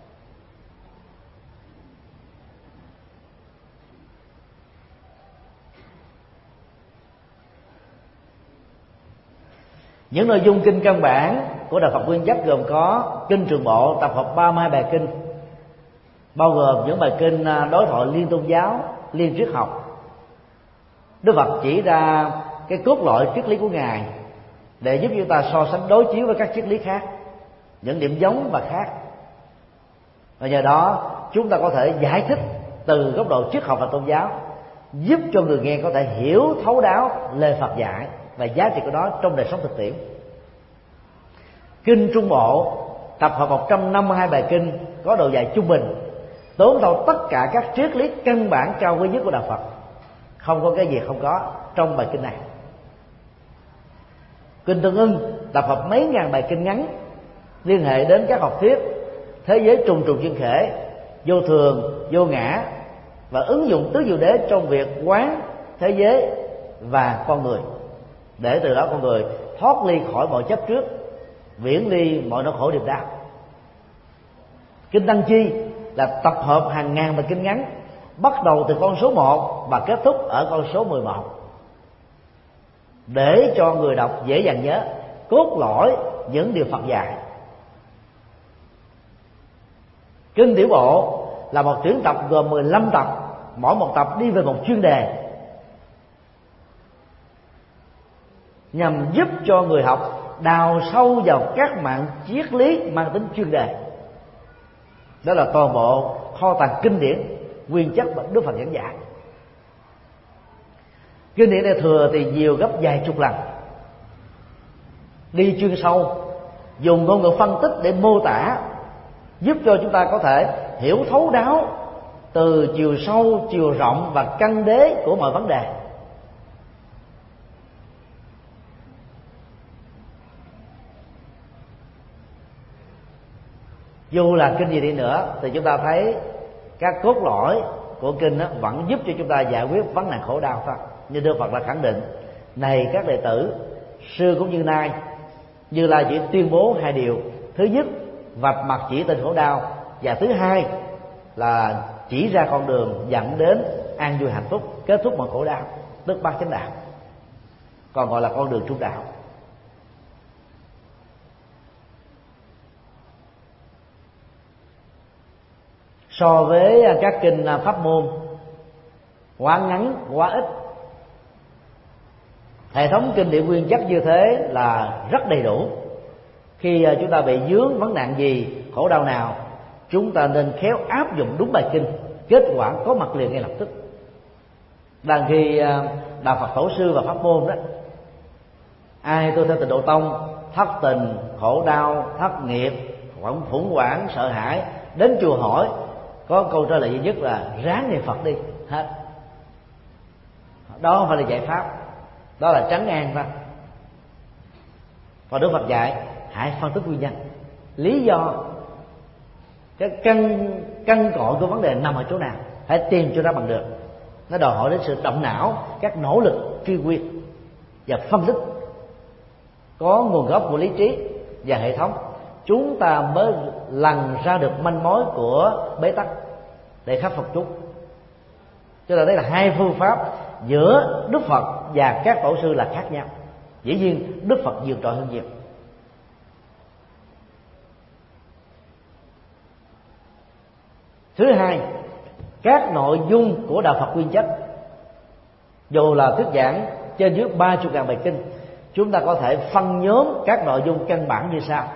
S2: Những nội dung kinh căn bản của Đạo Phật Nguyên Chất gồm có kinh Trường Bộ tập hợp ba mươi hai bài kinh, bao gồm những bài kinh đối thoại liên tôn giáo, liên triết học. Đức Phật chỉ ra cái cốt lõi triết lý của Ngài để giúp chúng ta so sánh đối chiếu với các triết lý khác, những điểm giống và khác, và nhờ đó chúng ta có thể giải thích từ góc độ triết học và tôn giáo, giúp cho người nghe có thể hiểu thấu đáo lời Phật dạy và giá trị của nó trong đời sống thực tiễn. Kinh Trung Bộ tập hợp một trăm năm mươi hai bài kinh có độ dài trung bình, tóm thâu tất cả các triết lý căn bản cao quý nhất của Đạo Phật, không có cái gì không có trong bài kinh này. Kinh Tương Ưng tập hợp mấy ngàn bài kinh ngắn liên hệ đến các học thuyết thế giới trùng trùng duyên khể, vô thường, vô ngã, và ứng dụng tứ diệu đế trong việc quán thế giới và con người, để từ đó con người thoát ly khỏi mọi chấp trước, viễn ly mọi nỗi khổ niềm đau. Kinh Tăng Chi là tập hợp hàng ngàn bài kinh ngắn, bắt đầu từ con số một và kết thúc ở con số mười một, để cho người đọc dễ dàng nhớ cốt lõi những điều Phật dạy. Kinh Tiểu Bộ là một tuyển tập gồm mười lăm tập, mỗi một tập đi về một chuyên đề, nhằm giúp cho người học đào sâu vào các mạng triết lý mang tính chuyên đề. Đó là toàn bộ kho tàng kinh điển nguyên chất mà Đức Phật giảng dạy. Kinh điển này thừa thì nhiều gấp vài chục lần, đi chuyên sâu, dùng ngôn ngữ phân tích để mô tả, giúp cho chúng ta có thể hiểu thấu đáo từ chiều sâu, chiều rộng và căn đế của mọi vấn đề. Dù là kinh gì đi nữa thì chúng ta thấy các cốt lõi của kinh đó vẫn giúp cho chúng ta giải quyết vấn nạn khổ đau thôi. Như Đức Phật đã khẳng định: này các đệ tử, xưa cũng như nay, Như Lai chỉ tuyên bố hai điều: thứ nhất, vạch mặt chỉ tên khổ đau, và thứ hai là chỉ ra con đường dẫn đến an vui hạnh phúc, kết thúc mọi khổ đau, tức bát chánh đạo, còn gọi là con đường trung đạo. So với các kinh pháp môn quá ngắn, quá ít, hệ thống kinh điển nguyên chất như thế là rất đầy đủ. Khi chúng ta bị vướng vấn nạn gì, khổ đau nào, chúng ta nên khéo áp dụng đúng bài kinh, kết quả có mặt liền ngay lập tức. Đang khi đạo Phật tổ sư và pháp môn đó, ai tôi theo Tịnh Độ Tông thất tình, khổ đau, thất nghiệp, khủng hoảng, sợ hãi, đến chùa hỏi, có câu trả lời duy nhất là ráng niệm Phật đi hết. Đó không phải là giải pháp, đó là trấn an thôi. Và Đức Phật dạy hãy phân tích nguyên nhân, lý do, cái căn căn cội của vấn đề nằm ở chỗ nào, hãy tìm cho ra bằng được. Nó đòi hỏi đến sự động não, các nỗ lực truy nguyên và phân tích có nguồn gốc của lý trí và hệ thống, chúng ta mới lần ra được manh mối của bế tắc để khắc phục chúng. Cho nên đây là hai phương pháp giữa Đức Phật và các tổ sư là khác nhau. Dĩ nhiên Đức Phật vượt trội hơn nhiều. Thứ hai, các nội dung của đạo Phật nguyên chất, dù là thuyết giảng trên dưới ba mươi ngàn bài kinh, chúng ta có thể phân nhóm các nội dung căn bản như sau: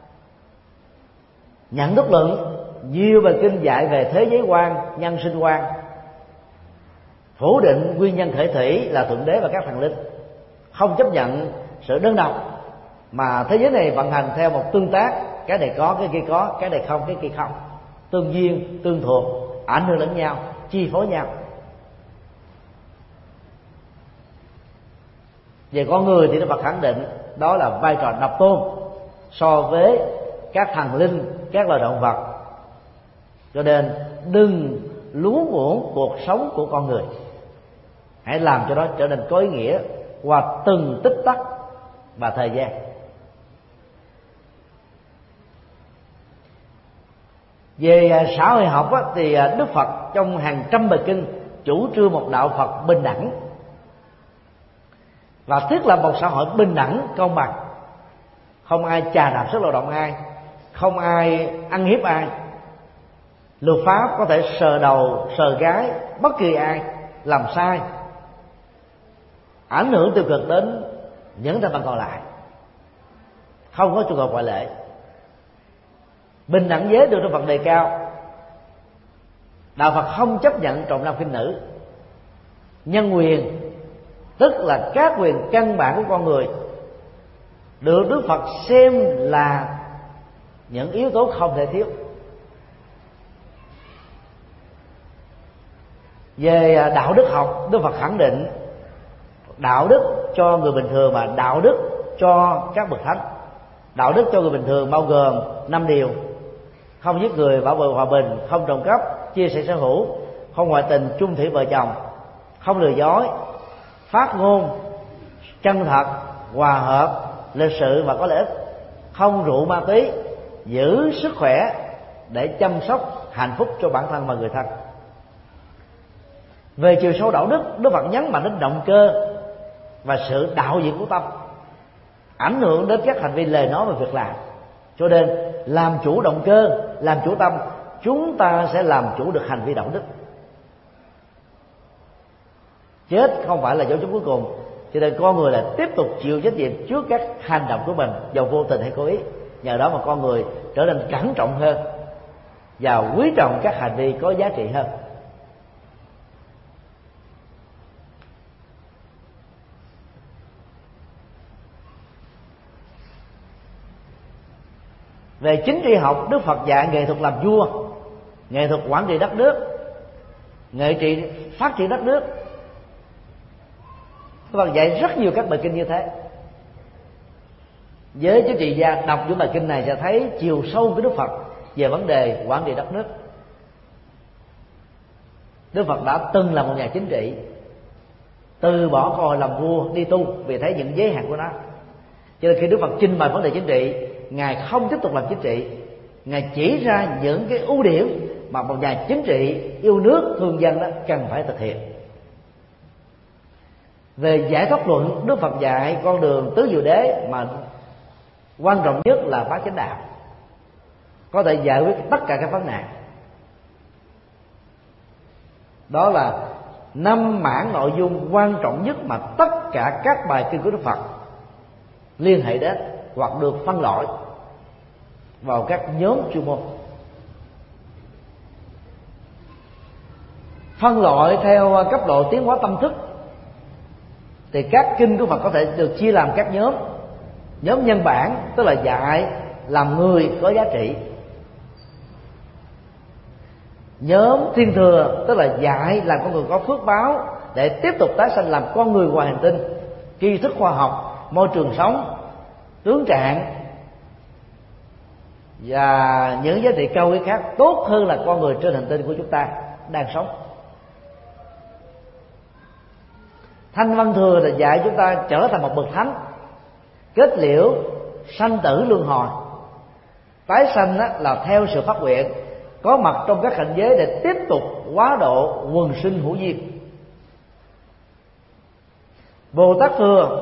S2: nhận thức luận, nhiều bài kinh dạy về thế giới quan, nhân sinh quan, phủ định nguyên nhân khởi thủy là thượng đế và các thần linh, không chấp nhận sự đơn độc, mà thế giới này vận hành theo một tương tác, cái này có, cái kia có, cái này không, cái kia không, tương duyên, tương thuộc, ảnh hưởng lẫn nhau, chi phối nhau. Về con người thì Đức Phật khẳng định đó là vai trò độc tôn so với các thần linh, các loài động vật. Cho nên đừng luống cuống cuộc sống của con người, hãy làm cho nó trở nên có ý nghĩa qua từng tích tắc và thời gian. Về xã hội học á, thì Đức Phật trong hàng trăm bài kinh chủ trương một đạo Phật bình đẳng và thiết lập một xã hội bình đẳng công bằng, không ai chà đạp sức lao động ai, không ai ăn hiếp ai, luật pháp có thể sờ đầu sờ gái bất kỳ ai làm sai, ảnh hưởng tiêu cực đến những thành phần còn lại, không có trường hợp ngoại lệ. Bình đẳng giới được Đức Phật đề cao. Đạo Phật không chấp nhận trọng nam khinh nữ. Nhân quyền, tức là các quyền căn bản của con người, được Đức Phật xem là những yếu tố không thể thiếu. Về đạo đức học, Đức Phật khẳng định đạo đức cho người bình thường và đạo đức cho các bậc thánh. Đạo đức cho người bình thường bao gồm năm điều: không giết người, bảo vệ hòa bình, không trộm cắp, chia sẻ sở hữu, không ngoại tình, chung thủy vợ chồng, không lừa dối, phát ngôn chân thật, hòa hợp, lịch sự và có lợi ích, không rượu ma túy, giữ sức khỏe để chăm sóc hạnh phúc cho bản thân và người thân. Về chiều sâu đạo đức, Đức Phật nhấn mạnh đến động cơ và sự đạo diễn của tâm, ảnh hưởng đến các hành vi lời nói và việc làm. Cho nên làm chủ động cơ, làm chủ tâm, chúng ta sẽ làm chủ được hành vi đạo đức. Chết không phải là dấu chấm cuối cùng, cho nên con người là tiếp tục chịu trách nhiệm trước các hành động của mình, dù vô tình hay cố ý. Nhờ đó mà con người trở nên cẩn trọng hơn và quý trọng các hành vi có giá trị hơn. Về chính trị học, Đức Phật dạy nghệ thuật làm vua, nghệ thuật quản trị đất nước, nghệ trị phát triển đất nước. Đức Phật dạy rất nhiều các bài kinh như thế. Với chính trị gia đọc những bài kinh này sẽ thấy chiều sâu của Đức Phật về vấn đề quản trị đất nước. Đức Phật đã từng là một nhà chính trị, từ bỏ cơ hội làm vua đi tu vì thấy những giới hạn của nó. Cho nên khi Đức Phật trình bày vấn đề chính trị, Ngài không tiếp tục làm chính trị, Ngài chỉ ra những cái ưu điểm mà một nhà chính trị yêu nước thương dân đó cần phải thực hiện. Về giải thoát luận, Đức Phật dạy con đường tứ diệu đế mà quan trọng nhất là bát chánh đạo, có thể giải quyết tất cả các vấn nạn. Đó là năm mảng nội dung quan trọng nhất mà tất cả các bài kinh của Đức Phật liên hệ đến hoặc được phân loại vào các nhóm chuyên môn. Phân loại theo cấp độ tiến hóa tâm thức thì các kinh của Phật có thể được chia làm các nhóm. Nhóm nhân bản tức là dạy làm người có giá trị. Nhóm thiên thừa tức là dạy làm con người có phước báo để tiếp tục tái sanh làm con người ngoài hành tinh, tri thức khoa học, môi trường sống, tướng trạng và những giá trị cao quý khác tốt hơn là con người trên hành tinh của chúng ta đang sống. Thanh văn thừa là dạy chúng ta trở thành một bậc thánh, kết liễu sanh tử luân hồi. Tái sanh là theo sự phát nguyện, có mặt trong các cảnh giới để tiếp tục quá độ quần sinh hữu duyên. Bồ Tát thừa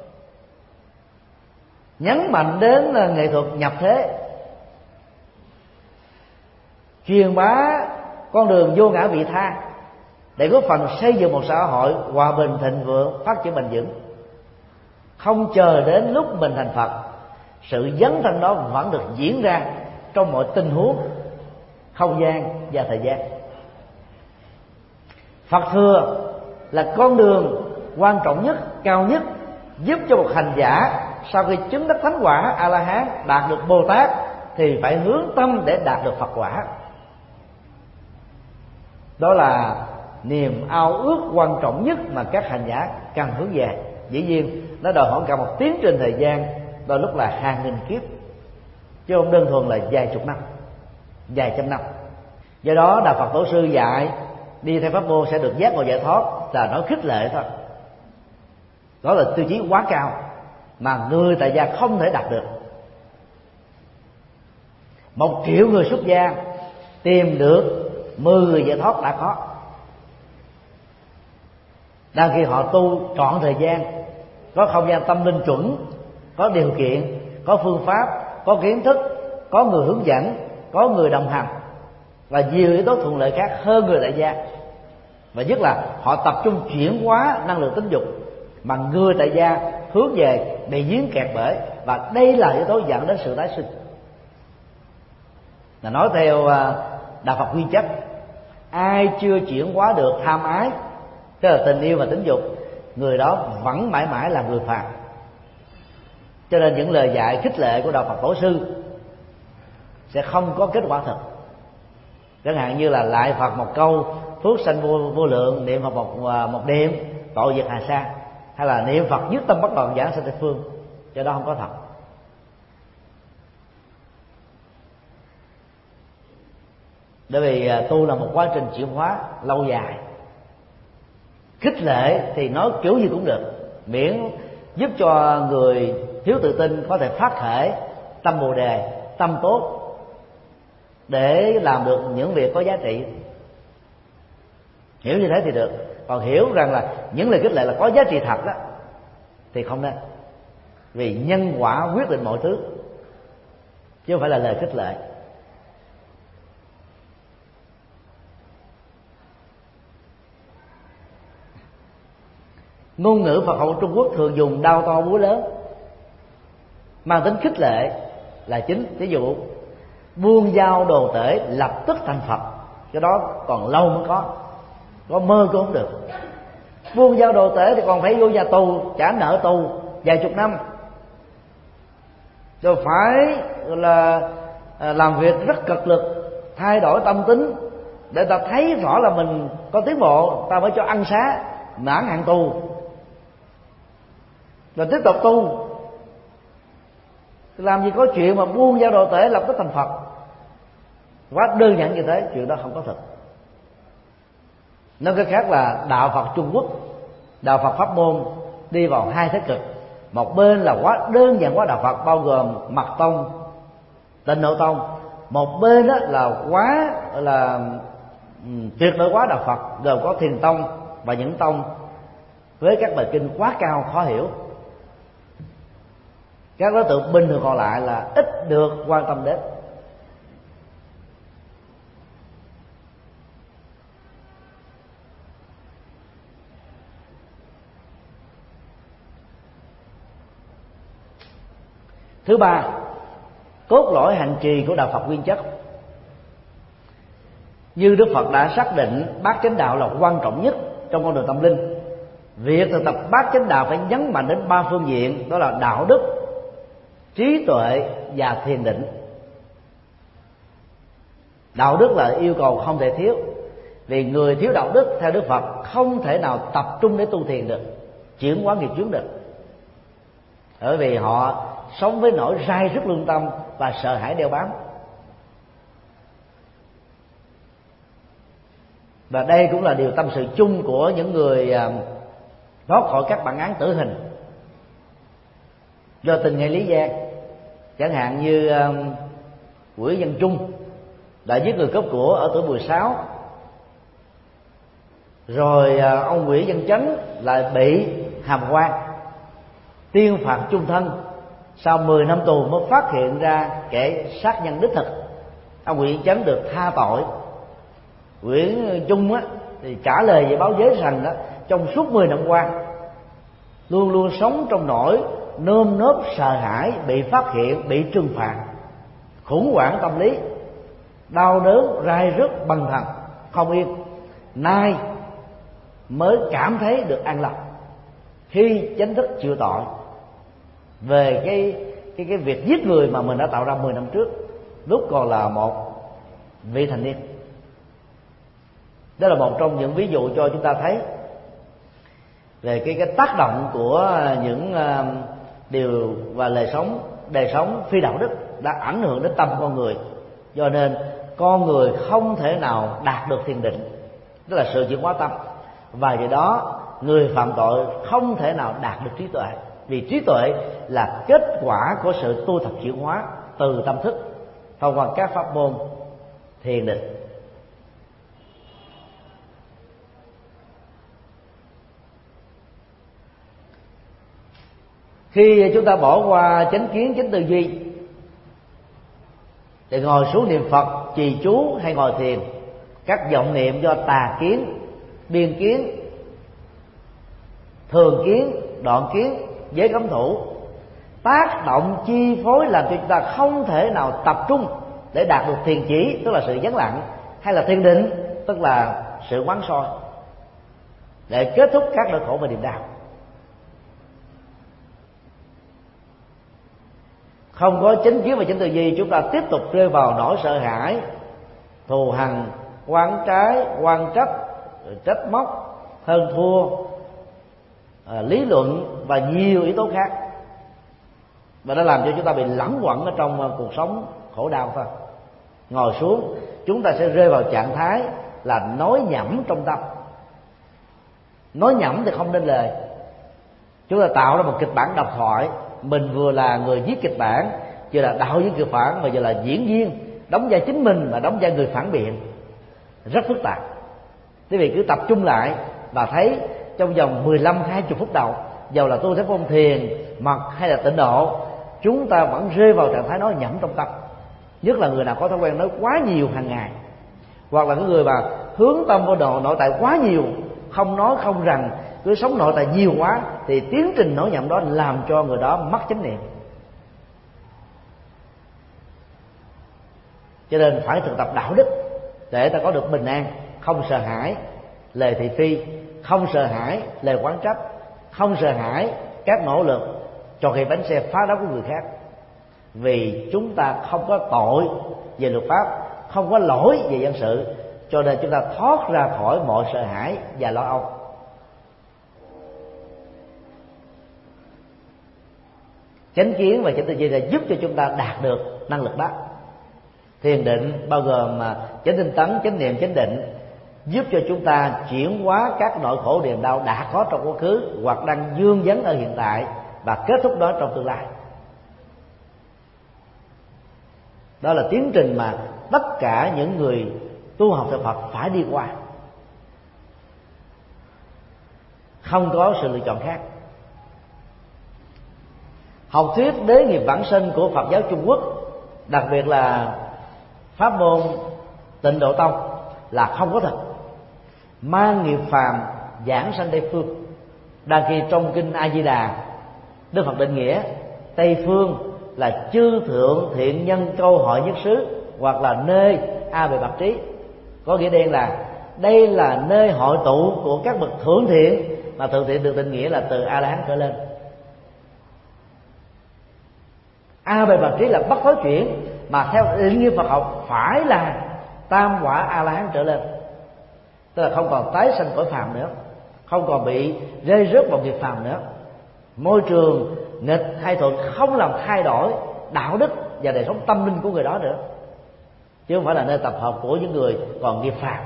S2: nhấn mạnh đến nghệ thuật nhập thế, truyền bá con đường vô ngã vị tha để góp phần xây dựng một xã hội hòa bình thịnh vượng, phát triển bền vững. Không chờ đến lúc mình thành Phật, sự dấn thân đó vẫn được diễn ra trong mọi tình huống, không gian và thời gian. Phật thừa là con đường quan trọng nhất, cao nhất, giúp cho một hành giả sau khi chứng đắc thánh quả A La Hán đạt được Bồ Tát thì phải hướng tâm để đạt được Phật quả. Đó là niềm ao ước quan trọng nhất mà các hành giả cần hướng về, dĩ nhiên nó đòi hỏi cả một tiến trình thời gian, đôi lúc là hàng nghìn kiếp, chứ không đơn thuần là vài chục năm, vài trăm năm. Do đó Đạo Phật Tổ sư dạy đi theo pháp môn sẽ được giác ngộ giải thoát là nói khích lệ thôi. Đó là tiêu chí quá cao mà người tại gia không thể đạt được. Một triệu người xuất gia tìm được mười người giải thoát đã khó. Đang khi họ tu trọn thời gian, có không gian tâm linh chuẩn, có điều kiện, có phương pháp, có kiến thức, có người hướng dẫn, có người đồng hành và nhiều yếu tố thuận lợi khác hơn người tại gia. Và nhất là họ tập trung chuyển hóa năng lượng tính dục mà người tại gia hướng về bị dính kẹt bởi, và đây là yếu tố dẫn đến sự tái sinh. Là nói theo Đạo Phật nguyên chất, ai chưa chuyển hóa được tham ái, tức là tình yêu và tính dục, người đó vẫn mãi mãi là người phàm. Cho nên những lời dạy khích lệ của Đạo Phật Tổ sư sẽ không có kết quả thực. Chẳng hạn như là lại Phật một câu, phước sanh vô, vô lượng, niệm Phật một một đêm, tội diệt hà sa, hay là niệm Phật nhất tâm bất đoạn giảng sanh tây phương, cho đó không có thật. Bởi vì tu là một quá trình chuyển hóa lâu dài. Khích lệ thì nói kiểu gì cũng được, miễn giúp cho người thiếu tự tin có thể phát khởi tâm bồ đề, tâm tốt để làm được những việc có giá trị. Hiểu như thế thì được. Còn hiểu rằng là những lời khích lệ là có giá trị thật đó thì không nên, vì nhân quả quyết định mọi thứ chứ không phải là lời khích lệ. Ngôn ngữ Phật học Trung Quốc thường dùng đao to búa lớn, mang tính khích lệ là chính. Ví dụ buông dao đồ tể lập tức thành Phật, cái đó còn lâu mới có, có mơ cũng không được. Buông dao đồ tể thì còn phải vô nhà tù trả nợ tù vài chục năm, rồi phải là làm việc rất cực lực, thay đổi tâm tính để ta thấy rõ là mình có tiến bộ, ta mới cho ăn xá mãn hạn tù, rồi tiếp tục tu. Làm gì có chuyện mà buông dao đồ tể lập tức thành Phật, quá đơn giản như thế, chuyện đó không có thật. Nói cách khác là Đạo Phật Trung Quốc, Đạo Phật pháp môn đi vào hai thế cực. Một bên là quá đơn giản quá Đạo Phật bao gồm Mật Tông, Tịnh Độ Tông. Một bên đó là quá là um, tuyệt đối quá Đạo Phật, gồm có Thiền Tông và những tông với các bài kinh quá cao khó hiểu. Các đối tượng bình thường còn lại là ít được quan tâm đến. Thứ ba, cốt lõi hành trì của Đạo Phật nguyên chất. Như Đức Phật đã xác định bát chánh đạo là quan trọng nhất trong con đường tâm linh, việc thực tập bát chánh đạo phải nhấn mạnh đến ba phương diện, đó là đạo đức, trí tuệ và thiền định. Đạo đức là yêu cầu không thể thiếu, vì người thiếu đạo đức theo Đức Phật không thể nào tập trung để tu thiền được, chuyển hóa nghiệp chướng được, bởi vì họ sống với nỗi rai rứt lương tâm và sợ hãi đeo bám. Và đây cũng là điều tâm sự chung của những người thoát khỏi các bản án tử hình do tình hay lý gian. Chẳng hạn như Nguyễn Văn Trung đã giết người cướp của ở tuổi mười sáu, rồi ông Nguyễn Văn Chánh lại bị hàm quan tuyên phạt chung thân. Sau mười năm tù mới phát hiện ra kẻ sát nhân đích thực. Ông Nguyễn Văn Chánh được tha tội. Nguyễn Trung á, thì trả lời về báo giới rằng đó, trong suốt mười năm qua luôn luôn sống trong nỗi nơm nớp sợ hãi bị phát hiện, bị trừng phạt, khủng hoảng tâm lý, đau đớn rai rứt bần thần không yên. Nay mới cảm thấy được an lòng khi chính thức chịu tội về cái cái cái việc giết người mà mình đã tạo ra mười năm trước, lúc còn là một vị thành niên. Đó là một trong những ví dụ cho chúng ta thấy về cái cái tác động của những uh, điều và lời sống đời sống phi đạo đức đã ảnh hưởng đến tâm con người, do nên con người không thể nào đạt được thiền định, tức là sự chuyển hóa tâm, và do đó người phạm tội không thể nào đạt được trí tuệ, vì trí tuệ là kết quả của sự tu tập chuyển hóa từ tâm thức thông qua các pháp môn thiền định. Khi chúng ta bỏ qua chánh kiến, chánh tư duy thì ngồi xuống niệm Phật, trì chú hay ngồi thiền, các vọng niệm do tà kiến, biên kiến, thường kiến, đoạn kiến, giới cấm thủ tác động chi phối, làm cho chúng ta không thể nào tập trung để đạt được thiền chỉ, tức là sự vắng lặng, hay là thiền định, tức là sự quán soi, để kết thúc các nỗi khổ và niềm đau. Không có chánh kiến và chánh tư duy, chúng ta tiếp tục rơi vào nỗi sợ hãi, thù hằn, oán trái, oan trách, trách móc, hơn thua, à, lý luận và nhiều yếu tố khác, và nó làm cho chúng ta bị lẳng quẩn ở trong cuộc sống khổ đau thôi. Ngồi xuống, chúng ta sẽ rơi vào trạng thái là nói nhẩm trong tâm. Nói nhẩm thì không nên lời. Chúng ta tạo ra một kịch bản độc thoại, mình vừa là người viết kịch bản, vừa là đạo diễn kịch bản, và vừa là diễn viên, đóng vai chính mình và đóng vai người phản biện, rất phức tạp. Quý vị cứ tập trung lại và thấy trong vòng mười lăm hai mươi phút đầu, dầu là tu theo phong thiền, mật hay là tịnh độ, chúng ta vẫn rơi vào trạng thái nói nhẩm trong tâm. Nhất là người nào có thói quen nói quá nhiều hàng ngày, hoặc là cái người mà hướng tâm vô độ nội tại quá nhiều, không nói không rằng, cứ sống nội tại nhiều quá, thì tiến trình nói nhẩm đó làm cho người đó mất chánh niệm. Cho nên phải thực tập đạo đức để ta có được bình an, không sợ hãi lời thị phi, không sợ hãi lời oán trách, không sợ hãi các nỗ lực cho khi bánh xe phá đám của người khác. Vì chúng ta không có tội về luật pháp, không có lỗi về dân sự, cho nên chúng ta thoát ra khỏi mọi sợ hãi và lo âu. Chánh kiến và chánh tư duy là giúp cho chúng ta đạt được năng lực đó. Thiền định bao gồm chánh tinh tấn, chánh niệm, chánh định, giúp cho chúng ta chuyển hóa các nỗi khổ niềm đau đã có trong quá khứ hoặc đang vương vấn ở hiện tại, và kết thúc đó trong tương lai. Đó là tiến trình mà tất cả những người tu học theo Phật phải đi qua, không có sự lựa chọn khác. Học thuyết đế nghiệp vãng sinh của Phật giáo Trung Quốc, đặc biệt là pháp môn Tịnh Độ Tông, là không có thật. Mang nghiệp phàm giảng sanh Tây phương. Đang khi trong kinh A Di Đà, Đức Phật định nghĩa Tây phương là chư thượng thiện nhân câu hội nhất xứ, hoặc là nơi A Bề Bạc Trí. Có nghĩa đen là đây là nơi hội tụ của các bậc thượng thiện, mà thượng thiện được định nghĩa là từ A La Hán trở lên. A Bề Bạc Trí là bất thối chuyển, mà theo định nghĩa Phật học phải là tam quả A La Hán trở lên, tức là không còn tái sanh cõi phàm nữa, không còn bị rơi rớt vào nghiệp phàm nữa. Môi trường nghịch hay thuận không làm thay đổi đạo đức và đời sống tâm linh của người đó nữa, chứ không phải là nơi tập hợp của những người còn nghiệp phàm.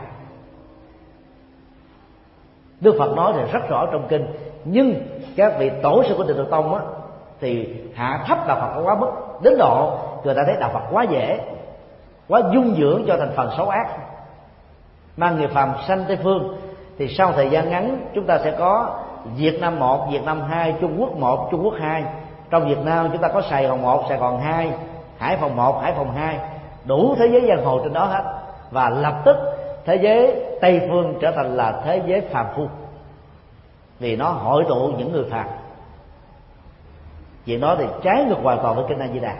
S2: Đức Phật nói thì rất rõ trong kinh, nhưng các vị tổ sư của Tịnh Độ Tông á, thì hạ thấp đạo Phật quá mức đến độ người ta thấy đạo Phật quá dễ, quá dung dưỡng cho thành phần xấu ác, mang nghiệp phàm sanh Tây phương. Thì sau thời gian ngắn chúng ta sẽ có Việt Nam một, Việt Nam hai, Trung Quốc một, Trung Quốc hai. Trong Việt Nam chúng ta có Sài Gòn một, Sài Gòn hai, Hải Phòng một, Hải Phòng hai, đủ thế giới giang hồ trên đó hết. Và lập tức thế giới Tây phương trở thành là thế giới phàm phu, vì nó hội tụ những người phàm. Chuyện đó thì trái ngược hoàn toàn với kinh A Di Đà.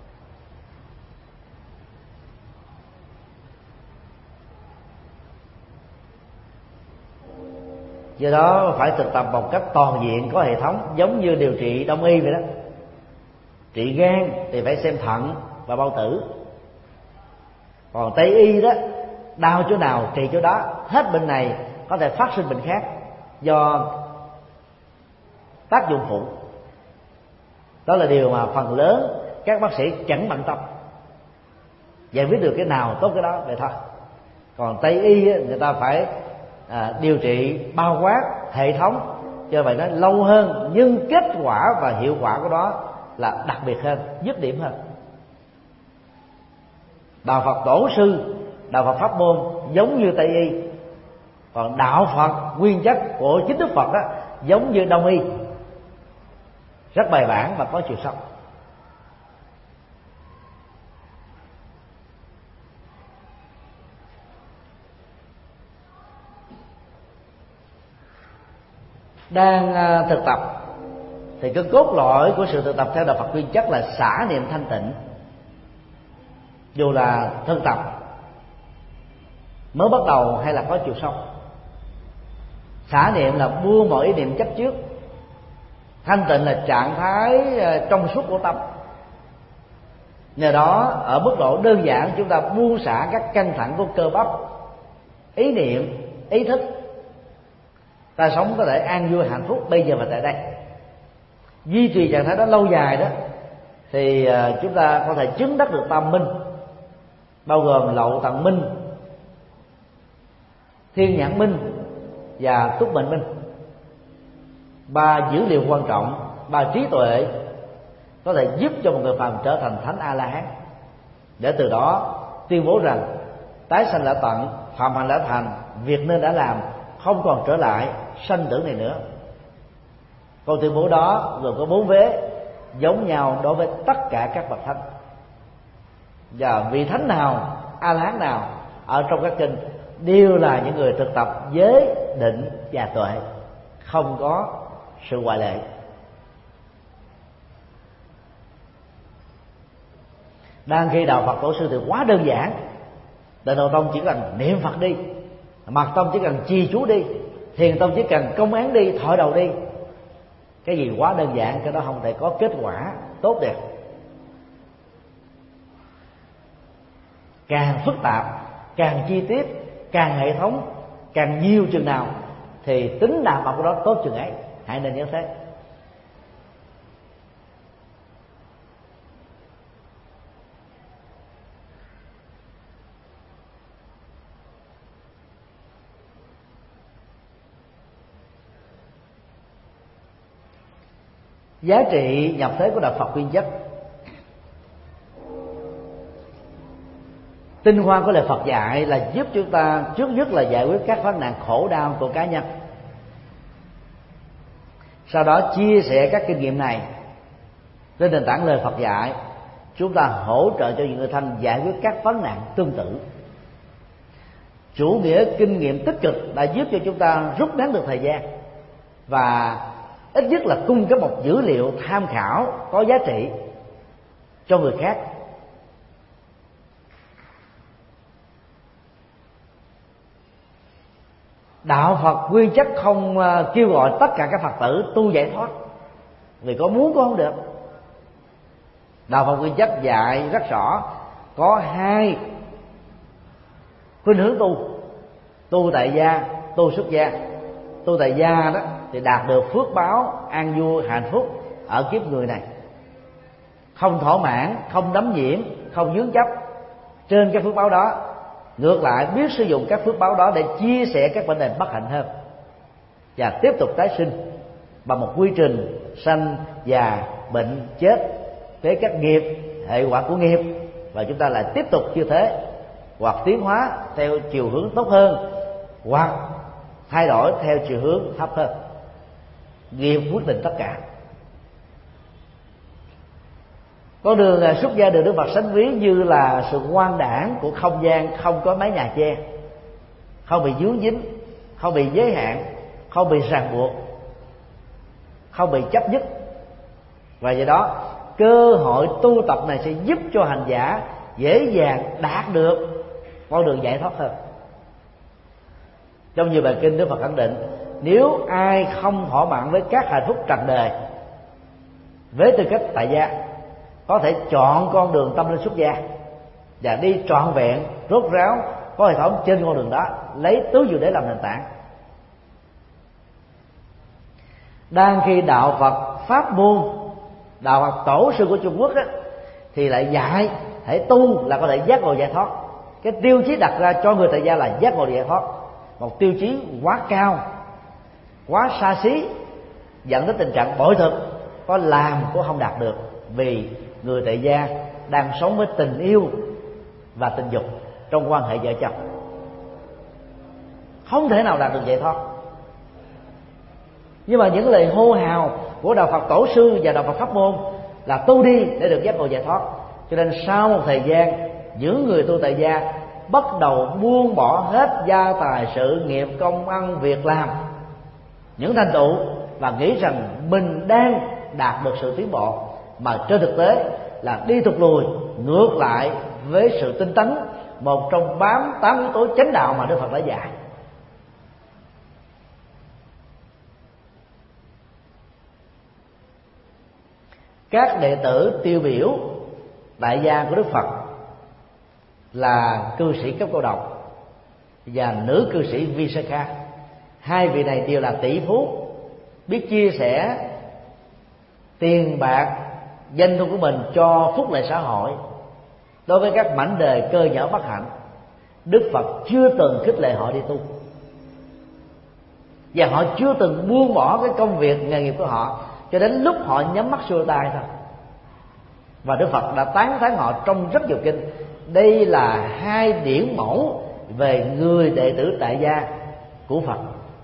S2: Do đó phải thực tập một cách toàn diện, có hệ thống, giống như điều trị đông y vậy đó. Trị gan thì phải xem thận và bao tử. Còn Tây y đó, đau chỗ nào trị chỗ đó, hết bệnh này có thể phát sinh bệnh khác, do tác dụng phụ. Đó là điều mà phần lớn các bác sĩ chẳng bận tâm, giải quyết được cái nào tốt cái đó vậy thôi. Còn Tây y người ta phải à, điều trị bao quát hệ thống, cho vậy nó lâu hơn, nhưng kết quả và hiệu quả của nó là đặc biệt hơn, dứt điểm hơn. Đạo Phật tổ sư, đạo Phật pháp môn giống như Tây y, còn đạo Phật nguyên chất của chính Đức Phật đó giống như Đông y, rất bài bản và có chiều sâu. Đang thực tập thì cái cốt lõi của sự thực tập theo đạo Phật nguyên chất là xả niệm thanh tịnh. Dù là thực tập mới bắt đầu hay là có chiều sâu, xả niệm là buông mọi ý niệm chấp trước, thanh tịnh là trạng thái trong suốt của tâm. Nhờ đó ở mức độ đơn giản chúng ta buông xả các căng thẳng của cơ bắp, ý niệm, ý thức, ta sống có thể an vui hạnh phúc bây giờ và tại đây. Duy trì trạng thái đó lâu dài đó thì chúng ta có thể chứng đắc được tam minh, bao gồm lậu tận minh, thiên nhãn minh và túc mệnh minh. Ba dữ liệu quan trọng, ba trí tuệ có thể giúp cho một người phàm trở thành thánh A La Hán, để từ đó tuyên bố rằng tái sanh đã tận, phạm hạnh đã thành, việc nên đã làm, không còn trở lại sanh tử này nữa. Câu tuyên bố đó gồm có bốn vế giống nhau đối với tất cả các bậc thánh, và vị thánh nào, A La Hán nào ở trong các kinh đều là những người thực tập giới, định và tuệ, không có sự ngoại lệ. Đang khi đạo Phật tổ sư thì quá đơn giản, Tịnh Độ Tông chỉ cần niệm Phật đi, Mật Tông chỉ cần trì chú đi, Thiền Tông chỉ cần công án đi, thổi đầu đi. Cái gì quá đơn giản cái đó không thể có kết quả tốt đẹp. Càng phức tạp, càng chi tiết, càng hệ thống, càng nhiều chừng nào thì tính đảm bảo của đó tốt chừng ấy. Hãy nên nhớ thế. Giá trị nhập thế của đạo Phật nguyên chất, tinh hoa của lời Phật dạy là giúp chúng ta trước nhất là giải quyết các vấn nạn khổ đau của cá nhân, sau đó chia sẻ các kinh nghiệm này trên nền tảng lời Phật dạy. Chúng ta hỗ trợ cho những người thân giải quyết các vấn nạn tương tự. Chủ nghĩa kinh nghiệm tích cực đã giúp cho chúng ta rút ngắn được thời gian và ít nhất là cung cấp một dữ liệu tham khảo có giá trị cho người khác. Đạo Phật nguyên chất không kêu gọi tất cả các Phật tử tu giải thoát, vì có muốn cũng không được. Đạo Phật nguyên chất dạy rất rõ có hai khuynh hướng tu: tu tại gia, tu xuất gia. Tu tại gia đó thì đạt được phước báo an vui hạnh phúc ở kiếp người này, không thỏa mãn, không đắm nhiễm, không vướng chấp trên cái phước báo đó. Ngược lại biết sử dụng các phước báo đó để chia sẻ các vấn đề bất hạnh hơn, và tiếp tục tái sinh bằng một quy trình sanh, già, bệnh, chết với các nghiệp, hệ quả của nghiệp, và chúng ta lại tiếp tục như thế, hoặc tiến hóa theo chiều hướng tốt hơn, hoặc thay đổi theo chiều hướng thấp hơn. Nghiệp quyết định tất cả. Con đường xuất gia được Đức Phật sánh ví như là sự quang đãng của không gian không có mái nhà che, không bị vướng dính, không bị giới hạn, không bị ràng buộc, không bị chấp nhất. Và do đó cơ hội tu tập này sẽ giúp cho hành giả dễ dàng đạt được con đường giải thoát hơn. Trong nhiều bài kinh Đức Phật khẳng định nếu ai không thỏa mãn với các hạnh phúc trần đời với tư cách tại gia, có thể chọn con đường tâm linh xuất gia và đi trọn vẹn, rốt ráo, có hệ thống trên con đường đó, lấy tứ diệu đế làm nền tảng. Đang khi đạo Phật pháp môn, đạo Phật tổ sư của Trung Quốc á, thì lại dạy hãy tu là có thể giác ngộ giải thoát. Cái tiêu chí đặt ra cho người tại gia là giác ngộ giải thoát, một tiêu chí quá cao, quá xa xí, dẫn đến tình trạng bội thực, có làm cũng không đạt được, vì người tại gia đang sống với tình yêu và tình dục trong quan hệ vợ chồng, không thể nào đạt được giải thoát. Nhưng mà những lời hô hào của đạo Phật tổ sư và đạo Phật pháp môn là tu đi để được giác ngộ giải thoát, cho nên sau một thời gian, những người tu tại gia bắt đầu buông bỏ hết gia tài, sự nghiệp, công ăn, việc làm, những thành tựu, và nghĩ rằng mình đang đạt được sự tiến bộ, mà trên thực tế là đi thụt lùi ngược lại với sự tinh tấn, một trong bám tám yếu tố chánh đạo mà Đức Phật đã dạy. Các đệ tử tiêu biểu đại gia của Đức Phật là cư sĩ cấp cô độc và nữ cư sĩ Visakha. Hai vị này đều là tỷ phú, biết chia sẻ tiền bạc, danh thu của mình cho phúc lợi xã hội. Đối với các mảnh đề cơ nhở bất hạnh, Đức Phật chưa từng khích lệ họ đi tu, và họ chưa từng buông bỏ cái công việc nghề nghiệp của họ cho đến lúc họ nhắm mắt xuôi tay thôi. Và Đức Phật đã tán thán họ trong rất nhiều kinh. Đây là hai điển mẫu về người đệ tử tại gia của Phật.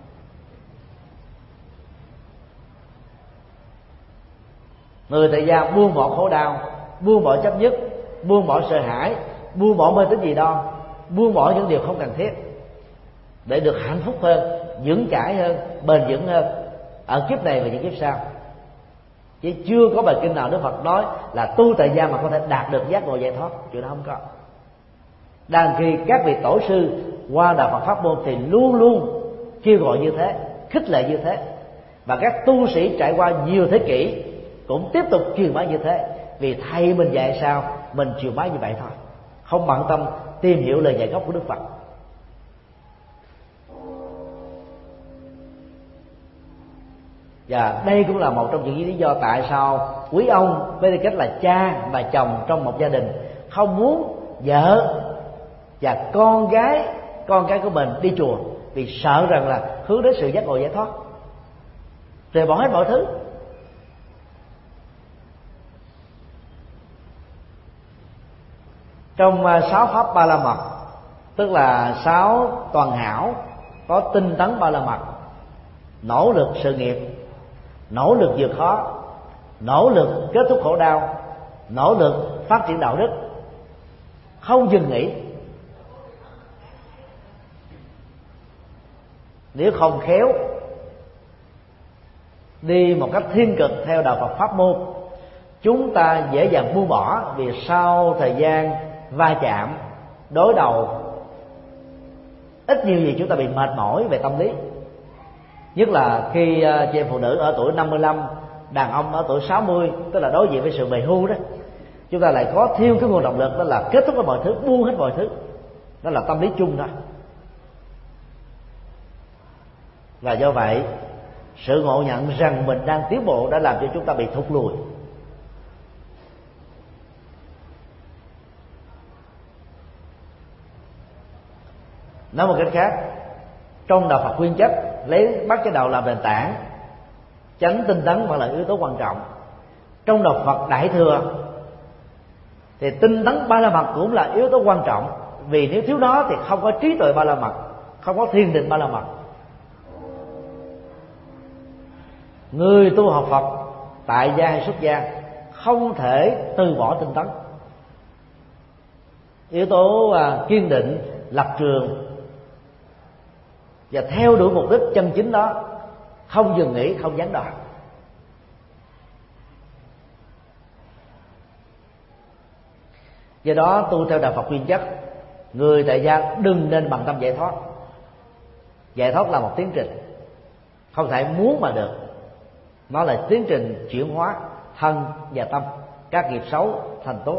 S2: Người tại gia buông bỏ khổ đau, buông bỏ chấp nhất, buông bỏ sợ hãi, buông bỏ mê tín dị đoan, buông bỏ những điều không cần thiết để được hạnh phúc hơn, vững chãi hơn, bền vững hơn ở kiếp này và những kiếp sau. Chứ chưa có bài kinh nào Đức Phật nói là tu tại gia mà có thể đạt được giác ngộ giải thoát, chuyện đó không có. Đang khi các vị tổ sư qua đạo Phật pháp môn thì luôn luôn kêu gọi như thế, khích lệ như thế, và các tu sĩ trải qua nhiều thế kỷ cũng tiếp tục truyền bá như thế, vì thầy mình dạy sao mình truyền bá như vậy thôi, không bận tâm tìm hiểu lời dạy gốc của Đức Phật. Và đây cũng là một trong những lý do tại sao quý ông với tư cách là cha và chồng trong một gia đình không muốn vợ và con gái con cái của mình đi chùa, vì sợ rằng là hướng đến sự giác ngộ giải thoát, rời bỏ hết mọi thứ. Trong sáu pháp ba la mật, tức là sáu toàn hảo, có tinh tấn ba la mật: nỗ lực sự nghiệp, nỗ lực vượt khó, nỗ lực kết thúc khổ đau, nỗ lực phát triển đạo đức, không dừng nghỉ. Nếu không khéo đi một cách thiên cực theo đạo Phật pháp môn, chúng ta dễ dàng buông bỏ, vì sau thời gian va chạm, đối đầu, ít nhiều gì chúng ta bị mệt mỏi về tâm lý. Nhất là khi chị em phụ nữ ở tuổi năm mươi lăm, đàn ông ở tuổi sáu mươi, tức là đối diện với sự về hưu đó, chúng ta lại có thêm cái nguồn động lực, đó là kết thúc hết mọi thứ, buông hết mọi thứ. Đó là tâm lý chung đó. Và do vậy, sự ngộ nhận rằng mình đang tiến bộ đã làm cho chúng ta bị thụt lùi. Nói một cách khác, trong đạo Phật nguyên chất lấy bát chánh đạo làm nền tảng, chánh tinh tấn vẫn là yếu tố quan trọng. Trong đạo Phật đại thừa thì tinh tấn ba la mật cũng là yếu tố quan trọng, vì nếu thiếu nó thì không có trí tuệ ba la mật, không có thiền định ba la mật. Người tu học Phật tại gia hay xuất gia không thể từ bỏ tinh tấn. Yếu tố uh, kiên định, lập trường và theo đuổi mục đích chân chính đó, không dừng nghỉ, không gián đoạn. Do đó tu theo đạo Phật nguyên chất, người tại gia đừng nên bằng tâm giải thoát. Giải thoát là một tiến trình, không thể muốn mà được. Nó là tiến trình chuyển hóa thân và tâm, các nghiệp xấu thành tốt.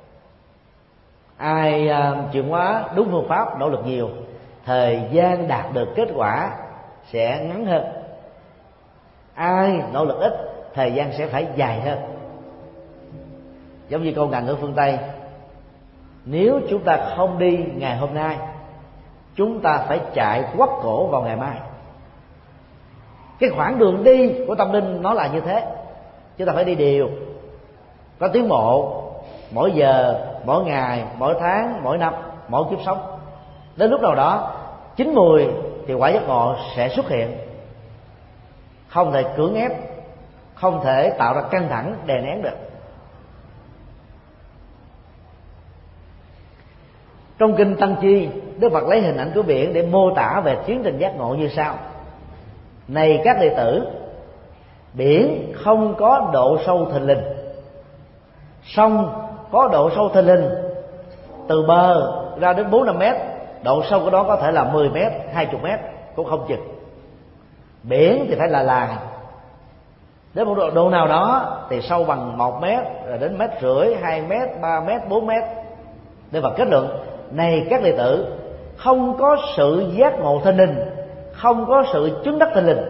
S2: Ai uh, chuyển hóa đúng phương pháp, nỗ lực nhiều, thời gian đạt được kết quả sẽ ngắn hơn. ai nỗ lực ít thời gian sẽ phải dài hơn. Giống như câu ngạn ngữ phương Tây, nếu chúng ta không đi ngày hôm nay, chúng ta phải chạy quắt cổ vào ngày mai. Cái khoảng đường đi của tâm linh nó là như thế. Chúng ta phải đi đều, có tiến bộ mỗi giờ, mỗi ngày, mỗi tháng, mỗi năm, mỗi kiếp sống. Đến lúc nào đó chín mùi thì quả giác ngộ sẽ xuất hiện. Không thể cưỡng ép, không thể tạo ra căng thẳng đè nén được. Trong kinh Tăng Chi, Đức Phật lấy hình ảnh của biển để mô tả về tiến trình giác ngộ như sau: này các đệ tử, biển không có độ sâu thình lình, sông có độ sâu thình lình, từ bờ ra đến bốn năm mét, độ sâu của đó có thể là mười mét, hai mươi mét cũng không chừng. Biển thì phải là làng, đến một độ, độ nào đó thì sâu bằng một mét, rồi đến mét rưỡi, hai mét, ba mét, bốn mét. Để Phật kết luận: này các đệ tử, không có sự giác ngộ thình lình, không có sự chứng đắc thình lình.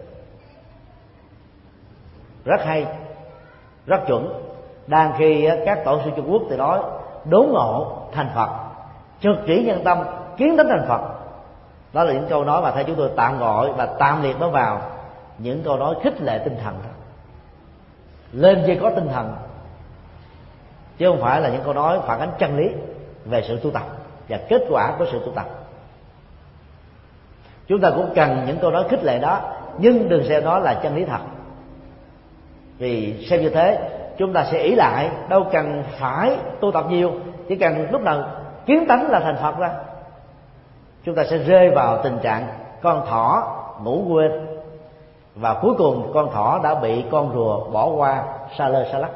S2: Rất hay, rất chuẩn. Đang khi các tổ sư Trung Quốc thì nói đốn ngộ thành Phật, trực chỉ nhân tâm, kiến tánh thành Phật. Đó là những câu nói mà theo chúng tôi tạm gọi và tạm liệt nó vào những câu nói khích lệ tinh thần, lên dây có tinh thần, chứ không phải là những câu nói phản ánh chân lý về sự tu tập và kết quả của sự tu tập. Chúng ta cũng cần những câu nói khích lệ đó, nhưng đừng xem đó là chân lý thật. Vì xem như thế chúng ta sẽ ỷ lại, đâu cần phải tu tập nhiều, chỉ cần lúc nào kiến tánh là thành Phật ra. Chúng ta sẽ rơi vào tình trạng con thỏ ngủ quên, và cuối cùng con thỏ đã bị con rùa bỏ qua sa lơ sa lắc.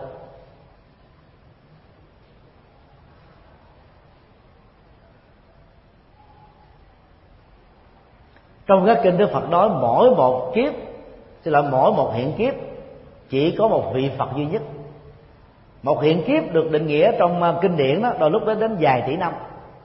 S2: Trong các kinh Đức Phật nói mỗi một kiếp, tức là mỗi một hiện kiếp chỉ có một vị Phật duy nhất. Một hiện kiếp được định nghĩa trong kinh điển đó đôi lúc đến đến vài tỷ năm.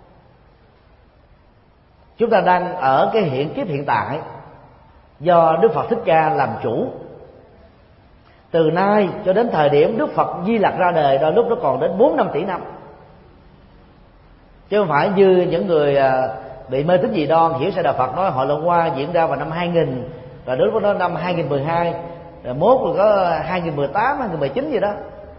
S2: Chúng ta đang ở cái hiện kiếp hiện tại do Đức Phật Thích Ca làm chủ. Từ nay cho đến thời điểm Đức Phật Di Lặc ra đời, đôi lúc nó còn đến bốn năm tỷ năm, chứ không phải như những người bị mê tín dị đoan hiểu sai đạo Phật nói Hội Long Hoa diễn ra vào năm hai nghìn, và đến lúc đó năm hai nghìn mười hai, rồi mốt là có hai nghìn mười tám, hai nghìn mười chín gì đó.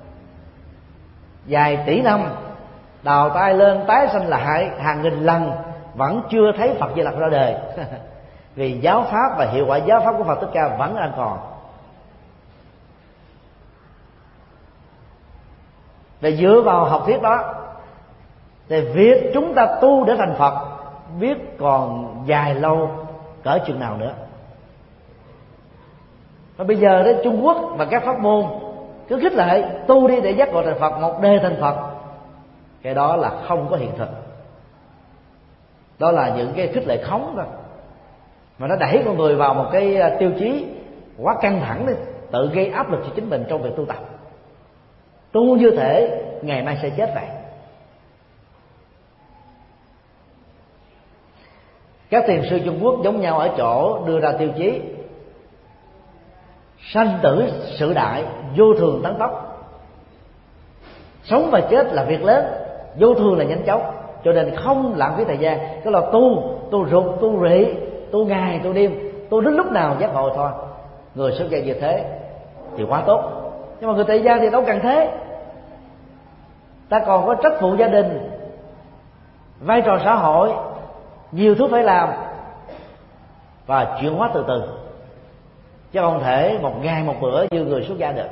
S2: Vài tỷ năm đào tay lên tái sanh lại hàng nghìn lần vẫn chưa thấy Phật Di Lặc ra đời. Vì giáo pháp và hiệu quả giáo pháp của Phật Thích Ca vẫn đang còn. Để dựa vào học thuyết đó thì việc chúng ta tu để thành Phật biết còn dài lâu cỡ chừng nào nữa. Và bây giờ đấy, Trung Quốc và các pháp môn cứ khích lệ tu đi để giác ngộ thành Phật, một đề thành Phật. Cái đó là không có hiện thực. Đó là những cái khích lệ khống thôi, mà nó đẩy con người vào một cái tiêu chí quá căng thẳng đi, tự gây áp lực cho chính mình trong việc tu tập. Tu như thể ngày mai sẽ chết vậy. Các thiền sư Trung Quốc giống nhau ở chỗ đưa ra tiêu chí sanh tử sự đại, vô thường tấn tốc. Sống và chết là việc lớn, vô thường là nhanh chóng, cho nên không lãng phí thời gian. Cứ là tu, tu rụt, tu rị, tu ngày, tu đêm, tu đến lúc nào giác ngộ thôi. Người xuất gia như thế thì quá tốt, nhưng mà người tại gia thì đâu cần thế. Ta còn có trách phụ gia đình, vai trò xã hội, nhiều thứ phải làm, và chuyển hóa từ từ, chứ không thể một ngày một bữa như người xuất gia được.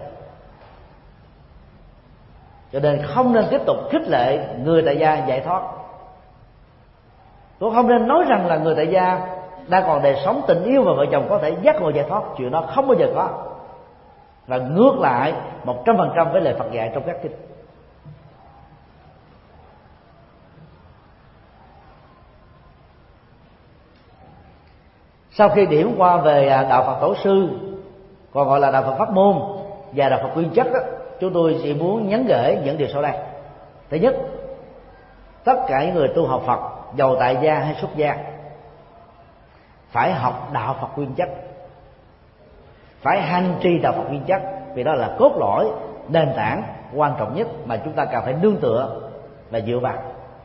S2: Cho nên không nên tiếp tục khích lệ người tại gia giải thoát. Cũng không nên nói rằng là người tại gia đang còn đời sống tình yêu và vợ chồng có thể giác ngộ giải thoát. Chuyện đó không bao giờ có, và ngược lại một trăm phần trăm với lời Phật dạy trong các kinh. Sau khi điểm qua về đạo Phật tổ sư, còn gọi là đạo Phật pháp môn và đạo Phật nguyên chất đó, chúng tôi chỉ muốn nhấn gửi những điều sau đây. Thứ nhất, tất cả những người tu học Phật, dầu tại gia hay xuất gia, phải học đạo Phật nguyên chất. phải hành trì đạo Phật nguyên chất, vì đó là cốt lõi, nền tảng quan trọng nhất mà chúng ta cần phải nương tựa và dựa vào.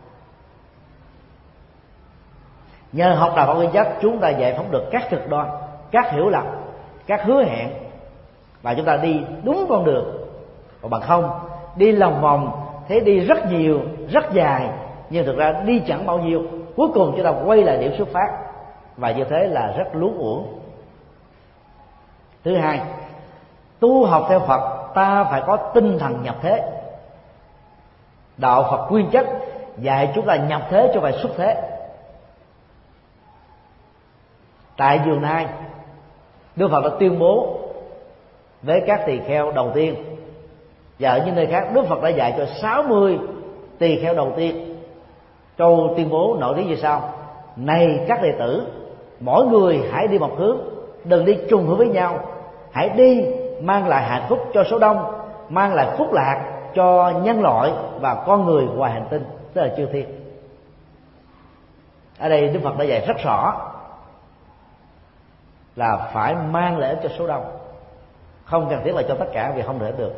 S2: Nhờ học đạo Phật nguyên chất, chúng ta giải phóng được các cực đoan, các hiểu lầm, các hứa hẹn, và chúng ta đi đúng con đường. Còn bằng không, đi lòng vòng, thế đi rất nhiều, rất dài, nhưng thực ra đi chẳng bao nhiêu, cuối cùng chúng ta quay lại điểm xuất phát, và như thế là rất luống uổng. Thứ hai, tu học theo Phật ta phải có tinh thần nhập thế. Đạo Phật nguyên chất dạy chúng ta nhập thế cho phải xuất thế. Tại Vườn Nai, Đức Phật đã tuyên bố với các tỳ kheo đầu tiên, và ở những nơi khác Đức Phật đã dạy cho sáu mươi tỳ kheo đầu tiên. Câu tuyên bố nổi tiếng như sau: này các đệ tử, mỗi người hãy đi một hướng, đừng đi trùng hướng với nhau. Hãy đi mang lại hạnh phúc cho số đông, mang lại phúc lạc cho nhân loại và con người ngoài hành tinh, tức là chư thiên. Ở đây Đức Phật đã dạy rất rõ là phải mang lợi ích cho số đông, không cần thiết là cho tất cả, vì không thể được.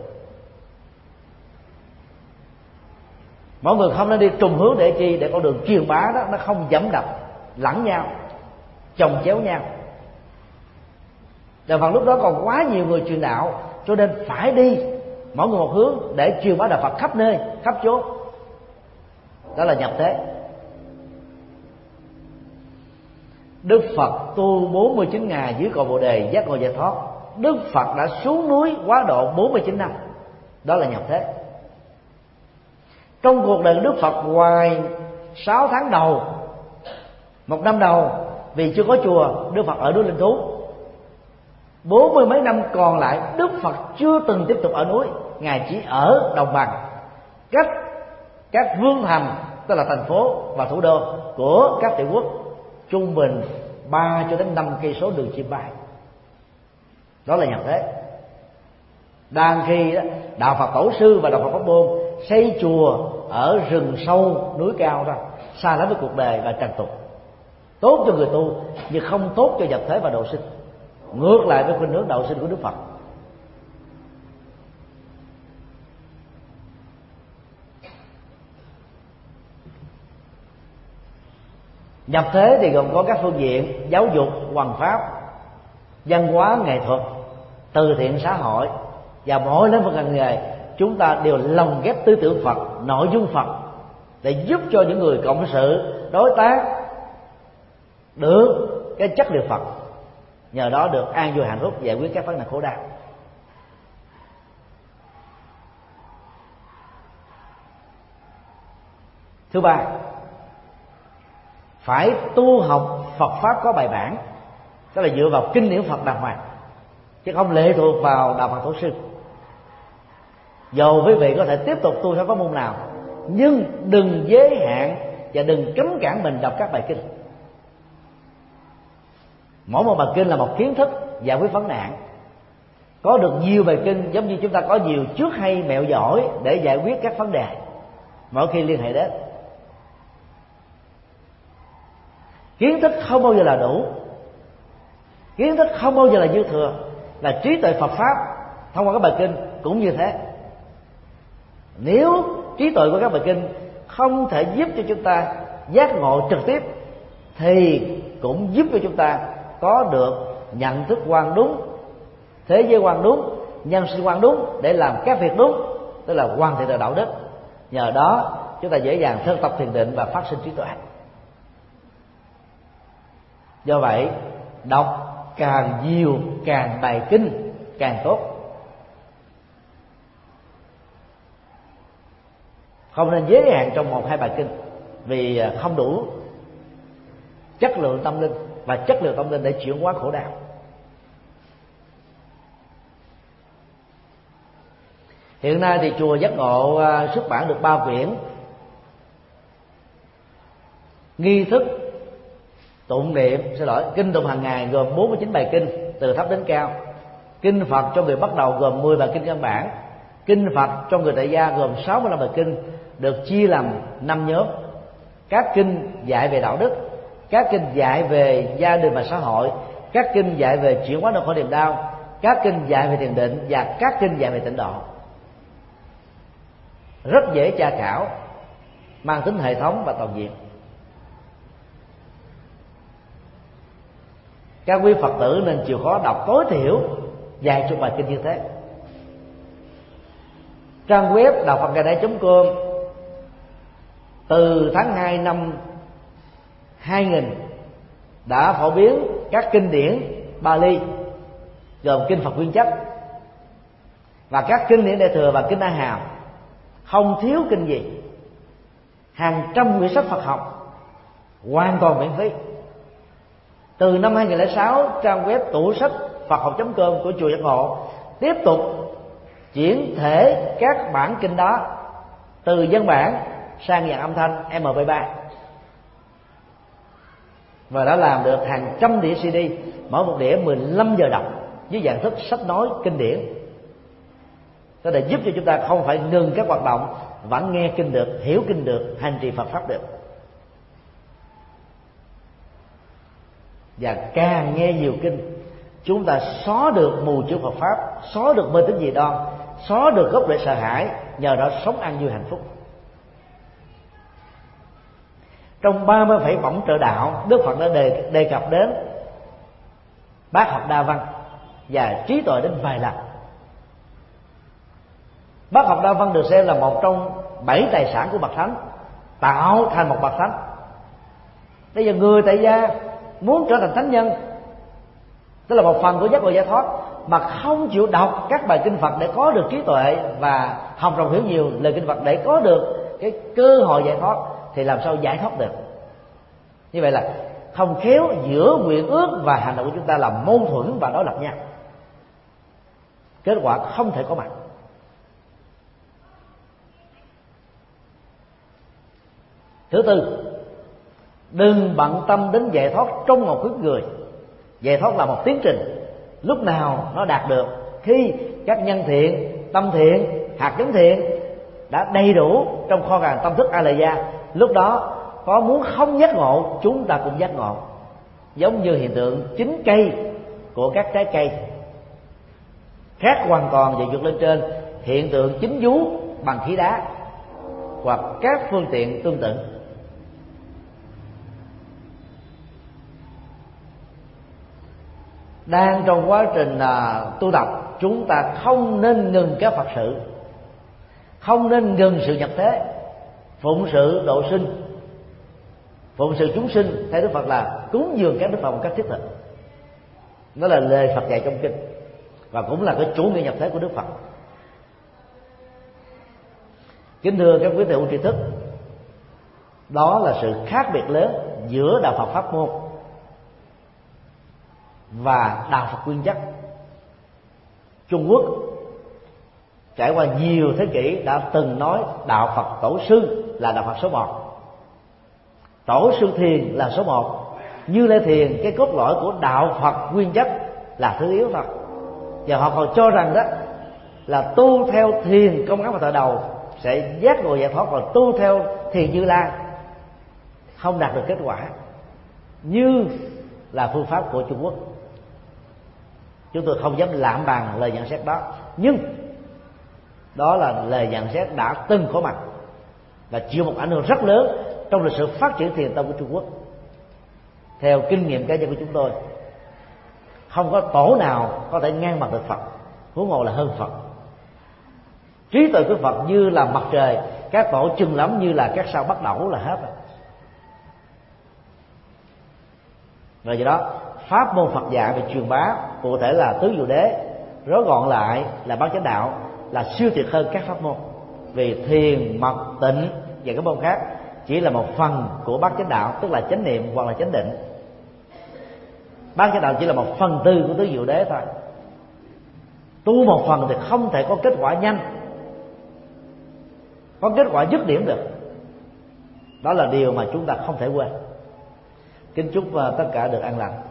S2: Mọi người không nên đi trùng hướng để chi? Để con đường truyền bá đó nó không dẫm đập lẫn nhau, chồng chéo nhau. Và phần lúc đó còn quá nhiều người truyền đạo, cho nên phải đi mỗi người một hướng để truyền bá đạo Phật khắp nơi, khắp chốn. Đó là nhập thế. Đức Phật tu bốn mươi chín ngày dưới cội Bồ Đề giác ngộ giải thoát. Đức Phật đã xuống núi quá độ bốn mươi chín năm. Đó là nhập thế. Trong cuộc đời Đức Phật, ngoài sáu tháng đầu, một năm đầu vì chưa có chùa, Đức Phật ở núi Linh Thú. Bốn mươi mấy năm còn lại, Đức Phật chưa từng tiếp tục ở núi. Ngài chỉ ở đồng bằng, cách các vương thành, tức là thành phố và thủ đô của các tiểu quốc, trung bình ba cho đến năm cây số đường chim bay. Đó là nhập thế. Đang khi đó, đạo Phật Tổ sư và đạo Phật Pháp Môn xây chùa ở rừng sâu núi cao đó, xa lắm với cuộc đời và trần tục, tốt cho người tu nhưng không tốt cho nhập thế và độ sinh, ngược lại với khuynh hướng độ sinh của Đức Phật. Nhập thế thì gồm có các phương diện giáo dục, hoằng pháp, văn hóa, nghệ thuật, từ thiện xã hội, và mỗi lĩnh vực ngành nghề chúng ta đều lồng ghép tư tưởng Phật, nội dung Phật để giúp cho những người cộng sự, đối tác được cái chất liệu Phật, nhờ đó được an vui hạnh phúc, giải quyết các vấn đề khổ đau. Thứ ba, phải tu học Phật pháp có bài bản, tức là dựa vào kinh điển Phật đàng hoàng, chứ không lệ thuộc vào đạo Phật Tổ sư. Dầu quý vị có thể tiếp tục tu theo pháp môn nào, nhưng đừng giới hạn và đừng cấm cản mình đọc các bài kinh. Mỗi một bài kinh là một kiến thức giải quyết vấn nạn. Có được nhiều bài kinh giống như chúng ta có nhiều trước hay mẹo giỏi để giải quyết các vấn đề mỗi khi liên hệ đến. Kiến thức không bao giờ là đủ, kiến thức không bao giờ là dư thừa. Là trí tuệ Phật pháp thông qua các bài kinh cũng như thế. Nếu trí tuệ của các bài kinh không thể giúp cho chúng ta giác ngộ trực tiếp, thì cũng giúp cho chúng ta có được nhận thức quan đúng, thế giới quan đúng, nhân sinh quan đúng để làm các việc đúng, tức là hoàn thiện được đạo đức. Nhờ đó chúng ta dễ dàng thực tập thiền định và phát sinh trí tuệ. Do vậy, đọc càng nhiều, càng bài kinh càng tốt. Không nên giới hạn trong một hai bài kinh, vì không đủ chất lượng tâm linh, và chất lượng tâm linh để chuyển hóa khổ đau. Hiện nay thì chùa Giác Ngộ xuất bản được ba quyển nghi thức tụng niệm, xin lỗi, kinh tụng hàng ngày, gồm bốn mươi chín bài kinh từ thấp đến cao. Kinh Phật cho người bắt đầu gồm mười bài kinh căn bản. Kinh Phật cho người tại gia gồm sáu mươi lăm bài kinh, được chia làm năm nhóm. Các kinh dạy về đạo đức, các kinh dạy về gia đình và xã hội, các kinh dạy về chuyển hóa nỗi khổ niềm đau, các kinh dạy về thiền định và các kinh dạy về tịnh độ, rất dễ tra khảo, mang tính hệ thống và toàn diện. Các quý Phật tử nên chịu khó đọc tối thiểu vài chục bài kinh như thế. Trang web đạo phật ngày nay chấm com từ tháng hai năm hai nghìn đã phổ biến các kinh điển Bali gồm kinh Phật Nguyên Chất và các kinh điển Đại Thừa và kinh A Hàm, không thiếu kinh gì. Hàng trăm quyển sách Phật học hoàn toàn miễn phí. Từ năm hai nghìn lẻ sáu, trang web tủ sách Phật học chấm com của chùa Giác Ngộ tiếp tục chuyển thể các bản kinh đó từ văn bản sang dạng âm thanh em pê ba, và đã làm được hàng trăm đĩa xê đê, mỗi một đĩa mười lăm giờ đọc với dạng thức sách nói kinh điển. Đó để giúp cho chúng ta không phải ngừng các hoạt động, vẫn nghe kinh được, hiểu kinh được, hành trì Phật pháp được. Và càng nghe nhiều kinh, chúng ta xóa được mù chữ Phật pháp, xóa được mê tín dị đoan, xóa được gốc rễ sợ hãi, nhờ đó sống an vui hạnh phúc. Trong ba mươi phẩy bổng trợ đạo, Đức Phật đã đề, đề cập đến bác học đa văn và trí tuệ đến vài lần. Bác học đa văn được xem là một trong bảy tài sản của bậc thánh, tạo thành một bậc thánh. Bây giờ người tại gia muốn trở thành thánh nhân, tức là một phần của giác ngộ giải thoát, mà không chịu đọc các bài kinh Phật để có được trí tuệ và học rộng hiểu nhiều lời kinh Phật để có được cái cơ hội giải thoát, thì làm sao giải thoát được? Như vậy là không khéo giữa nguyện ước và hành động của chúng ta là mâu thuẫn và đối lập nhau, kết quả không thể có mặt. Thứ tư, đừng bận tâm đến giải thoát trong một kiếp người. Giải thoát là một tiến trình, lúc nào nó đạt được khi các nhân thiện, tâm thiện, hạt giống thiện đã đầy đủ trong kho tàng tâm thức A La Gia. Lúc đó có muốn không giác ngộ, chúng ta cũng giác ngộ. Giống như hiện tượng chín cây của các trái cây, khác hoàn toàn về vượt lên trên hiện tượng chín vú bằng khí đá hoặc các phương tiện tương tự. Đang trong quá trình à, tu tập, chúng ta không nên ngừng các Phật sự, không nên ngừng sự nhập thế, phụng sự độ sinh, phụng sự chúng sinh. Theo Đức Phật là cúng dường các Đức Phật một cách thiết thực. Đó là lời Phật dạy trong kinh, và cũng là cái chủ nghĩa nhập thế của Đức Phật. Kính thưa các quý thầy tri thức, đó là sự khác biệt lớn giữa đạo Phật pháp môn và đạo Phật Nguyên Chất. Trung Quốc trải qua nhiều thế kỷ đã từng nói đạo Phật tổ sư là đạo Phật số một, tổ sư thiền là số một, Như Lai Thiền cái cốt lõi của đạo Phật Nguyên Chất là thứ yếu thôi. Và họ còn cho rằng đó là tu theo thiền công án và thợ đầu sẽ giác ngộ giải thoát, và tu theo thiền Như Lai không đạt được kết quả như là phương pháp của Trung Quốc. Chúng tôi không dám lạm bàn lời nhận xét đó, nhưng đó là lời nhận xét đã từng có mặt và chịu một ảnh hưởng rất lớn trong lịch sử phát triển thiền tông của Trung Quốc. Theo kinh nghiệm cá nhân của chúng tôi, không có tổ nào có thể ngang bằng được Phật, huống hồ là hơn Phật. Trí tuệ của Phật như là mặt trời, các tổ chừng lắm như là các sao bắt đầu là hết rồi. Rồi do đó pháp môn Phật dạy về truyền bá, cụ thể là tứ diệu đế, rối gọn lại là bát chánh đạo, là siêu tuyệt hơn các pháp môn. Vì thiền, mật, tịnh và các môn khác chỉ là một phần của bát chánh đạo, tức là chánh niệm hoặc là chánh định. Bát chánh đạo chỉ là một phần tư của tứ diệu đế thôi. Tu một phần thì không thể có kết quả nhanh, có kết quả dứt điểm được. Đó là điều mà chúng ta không thể quên. Kính chúc tất cả được an lành.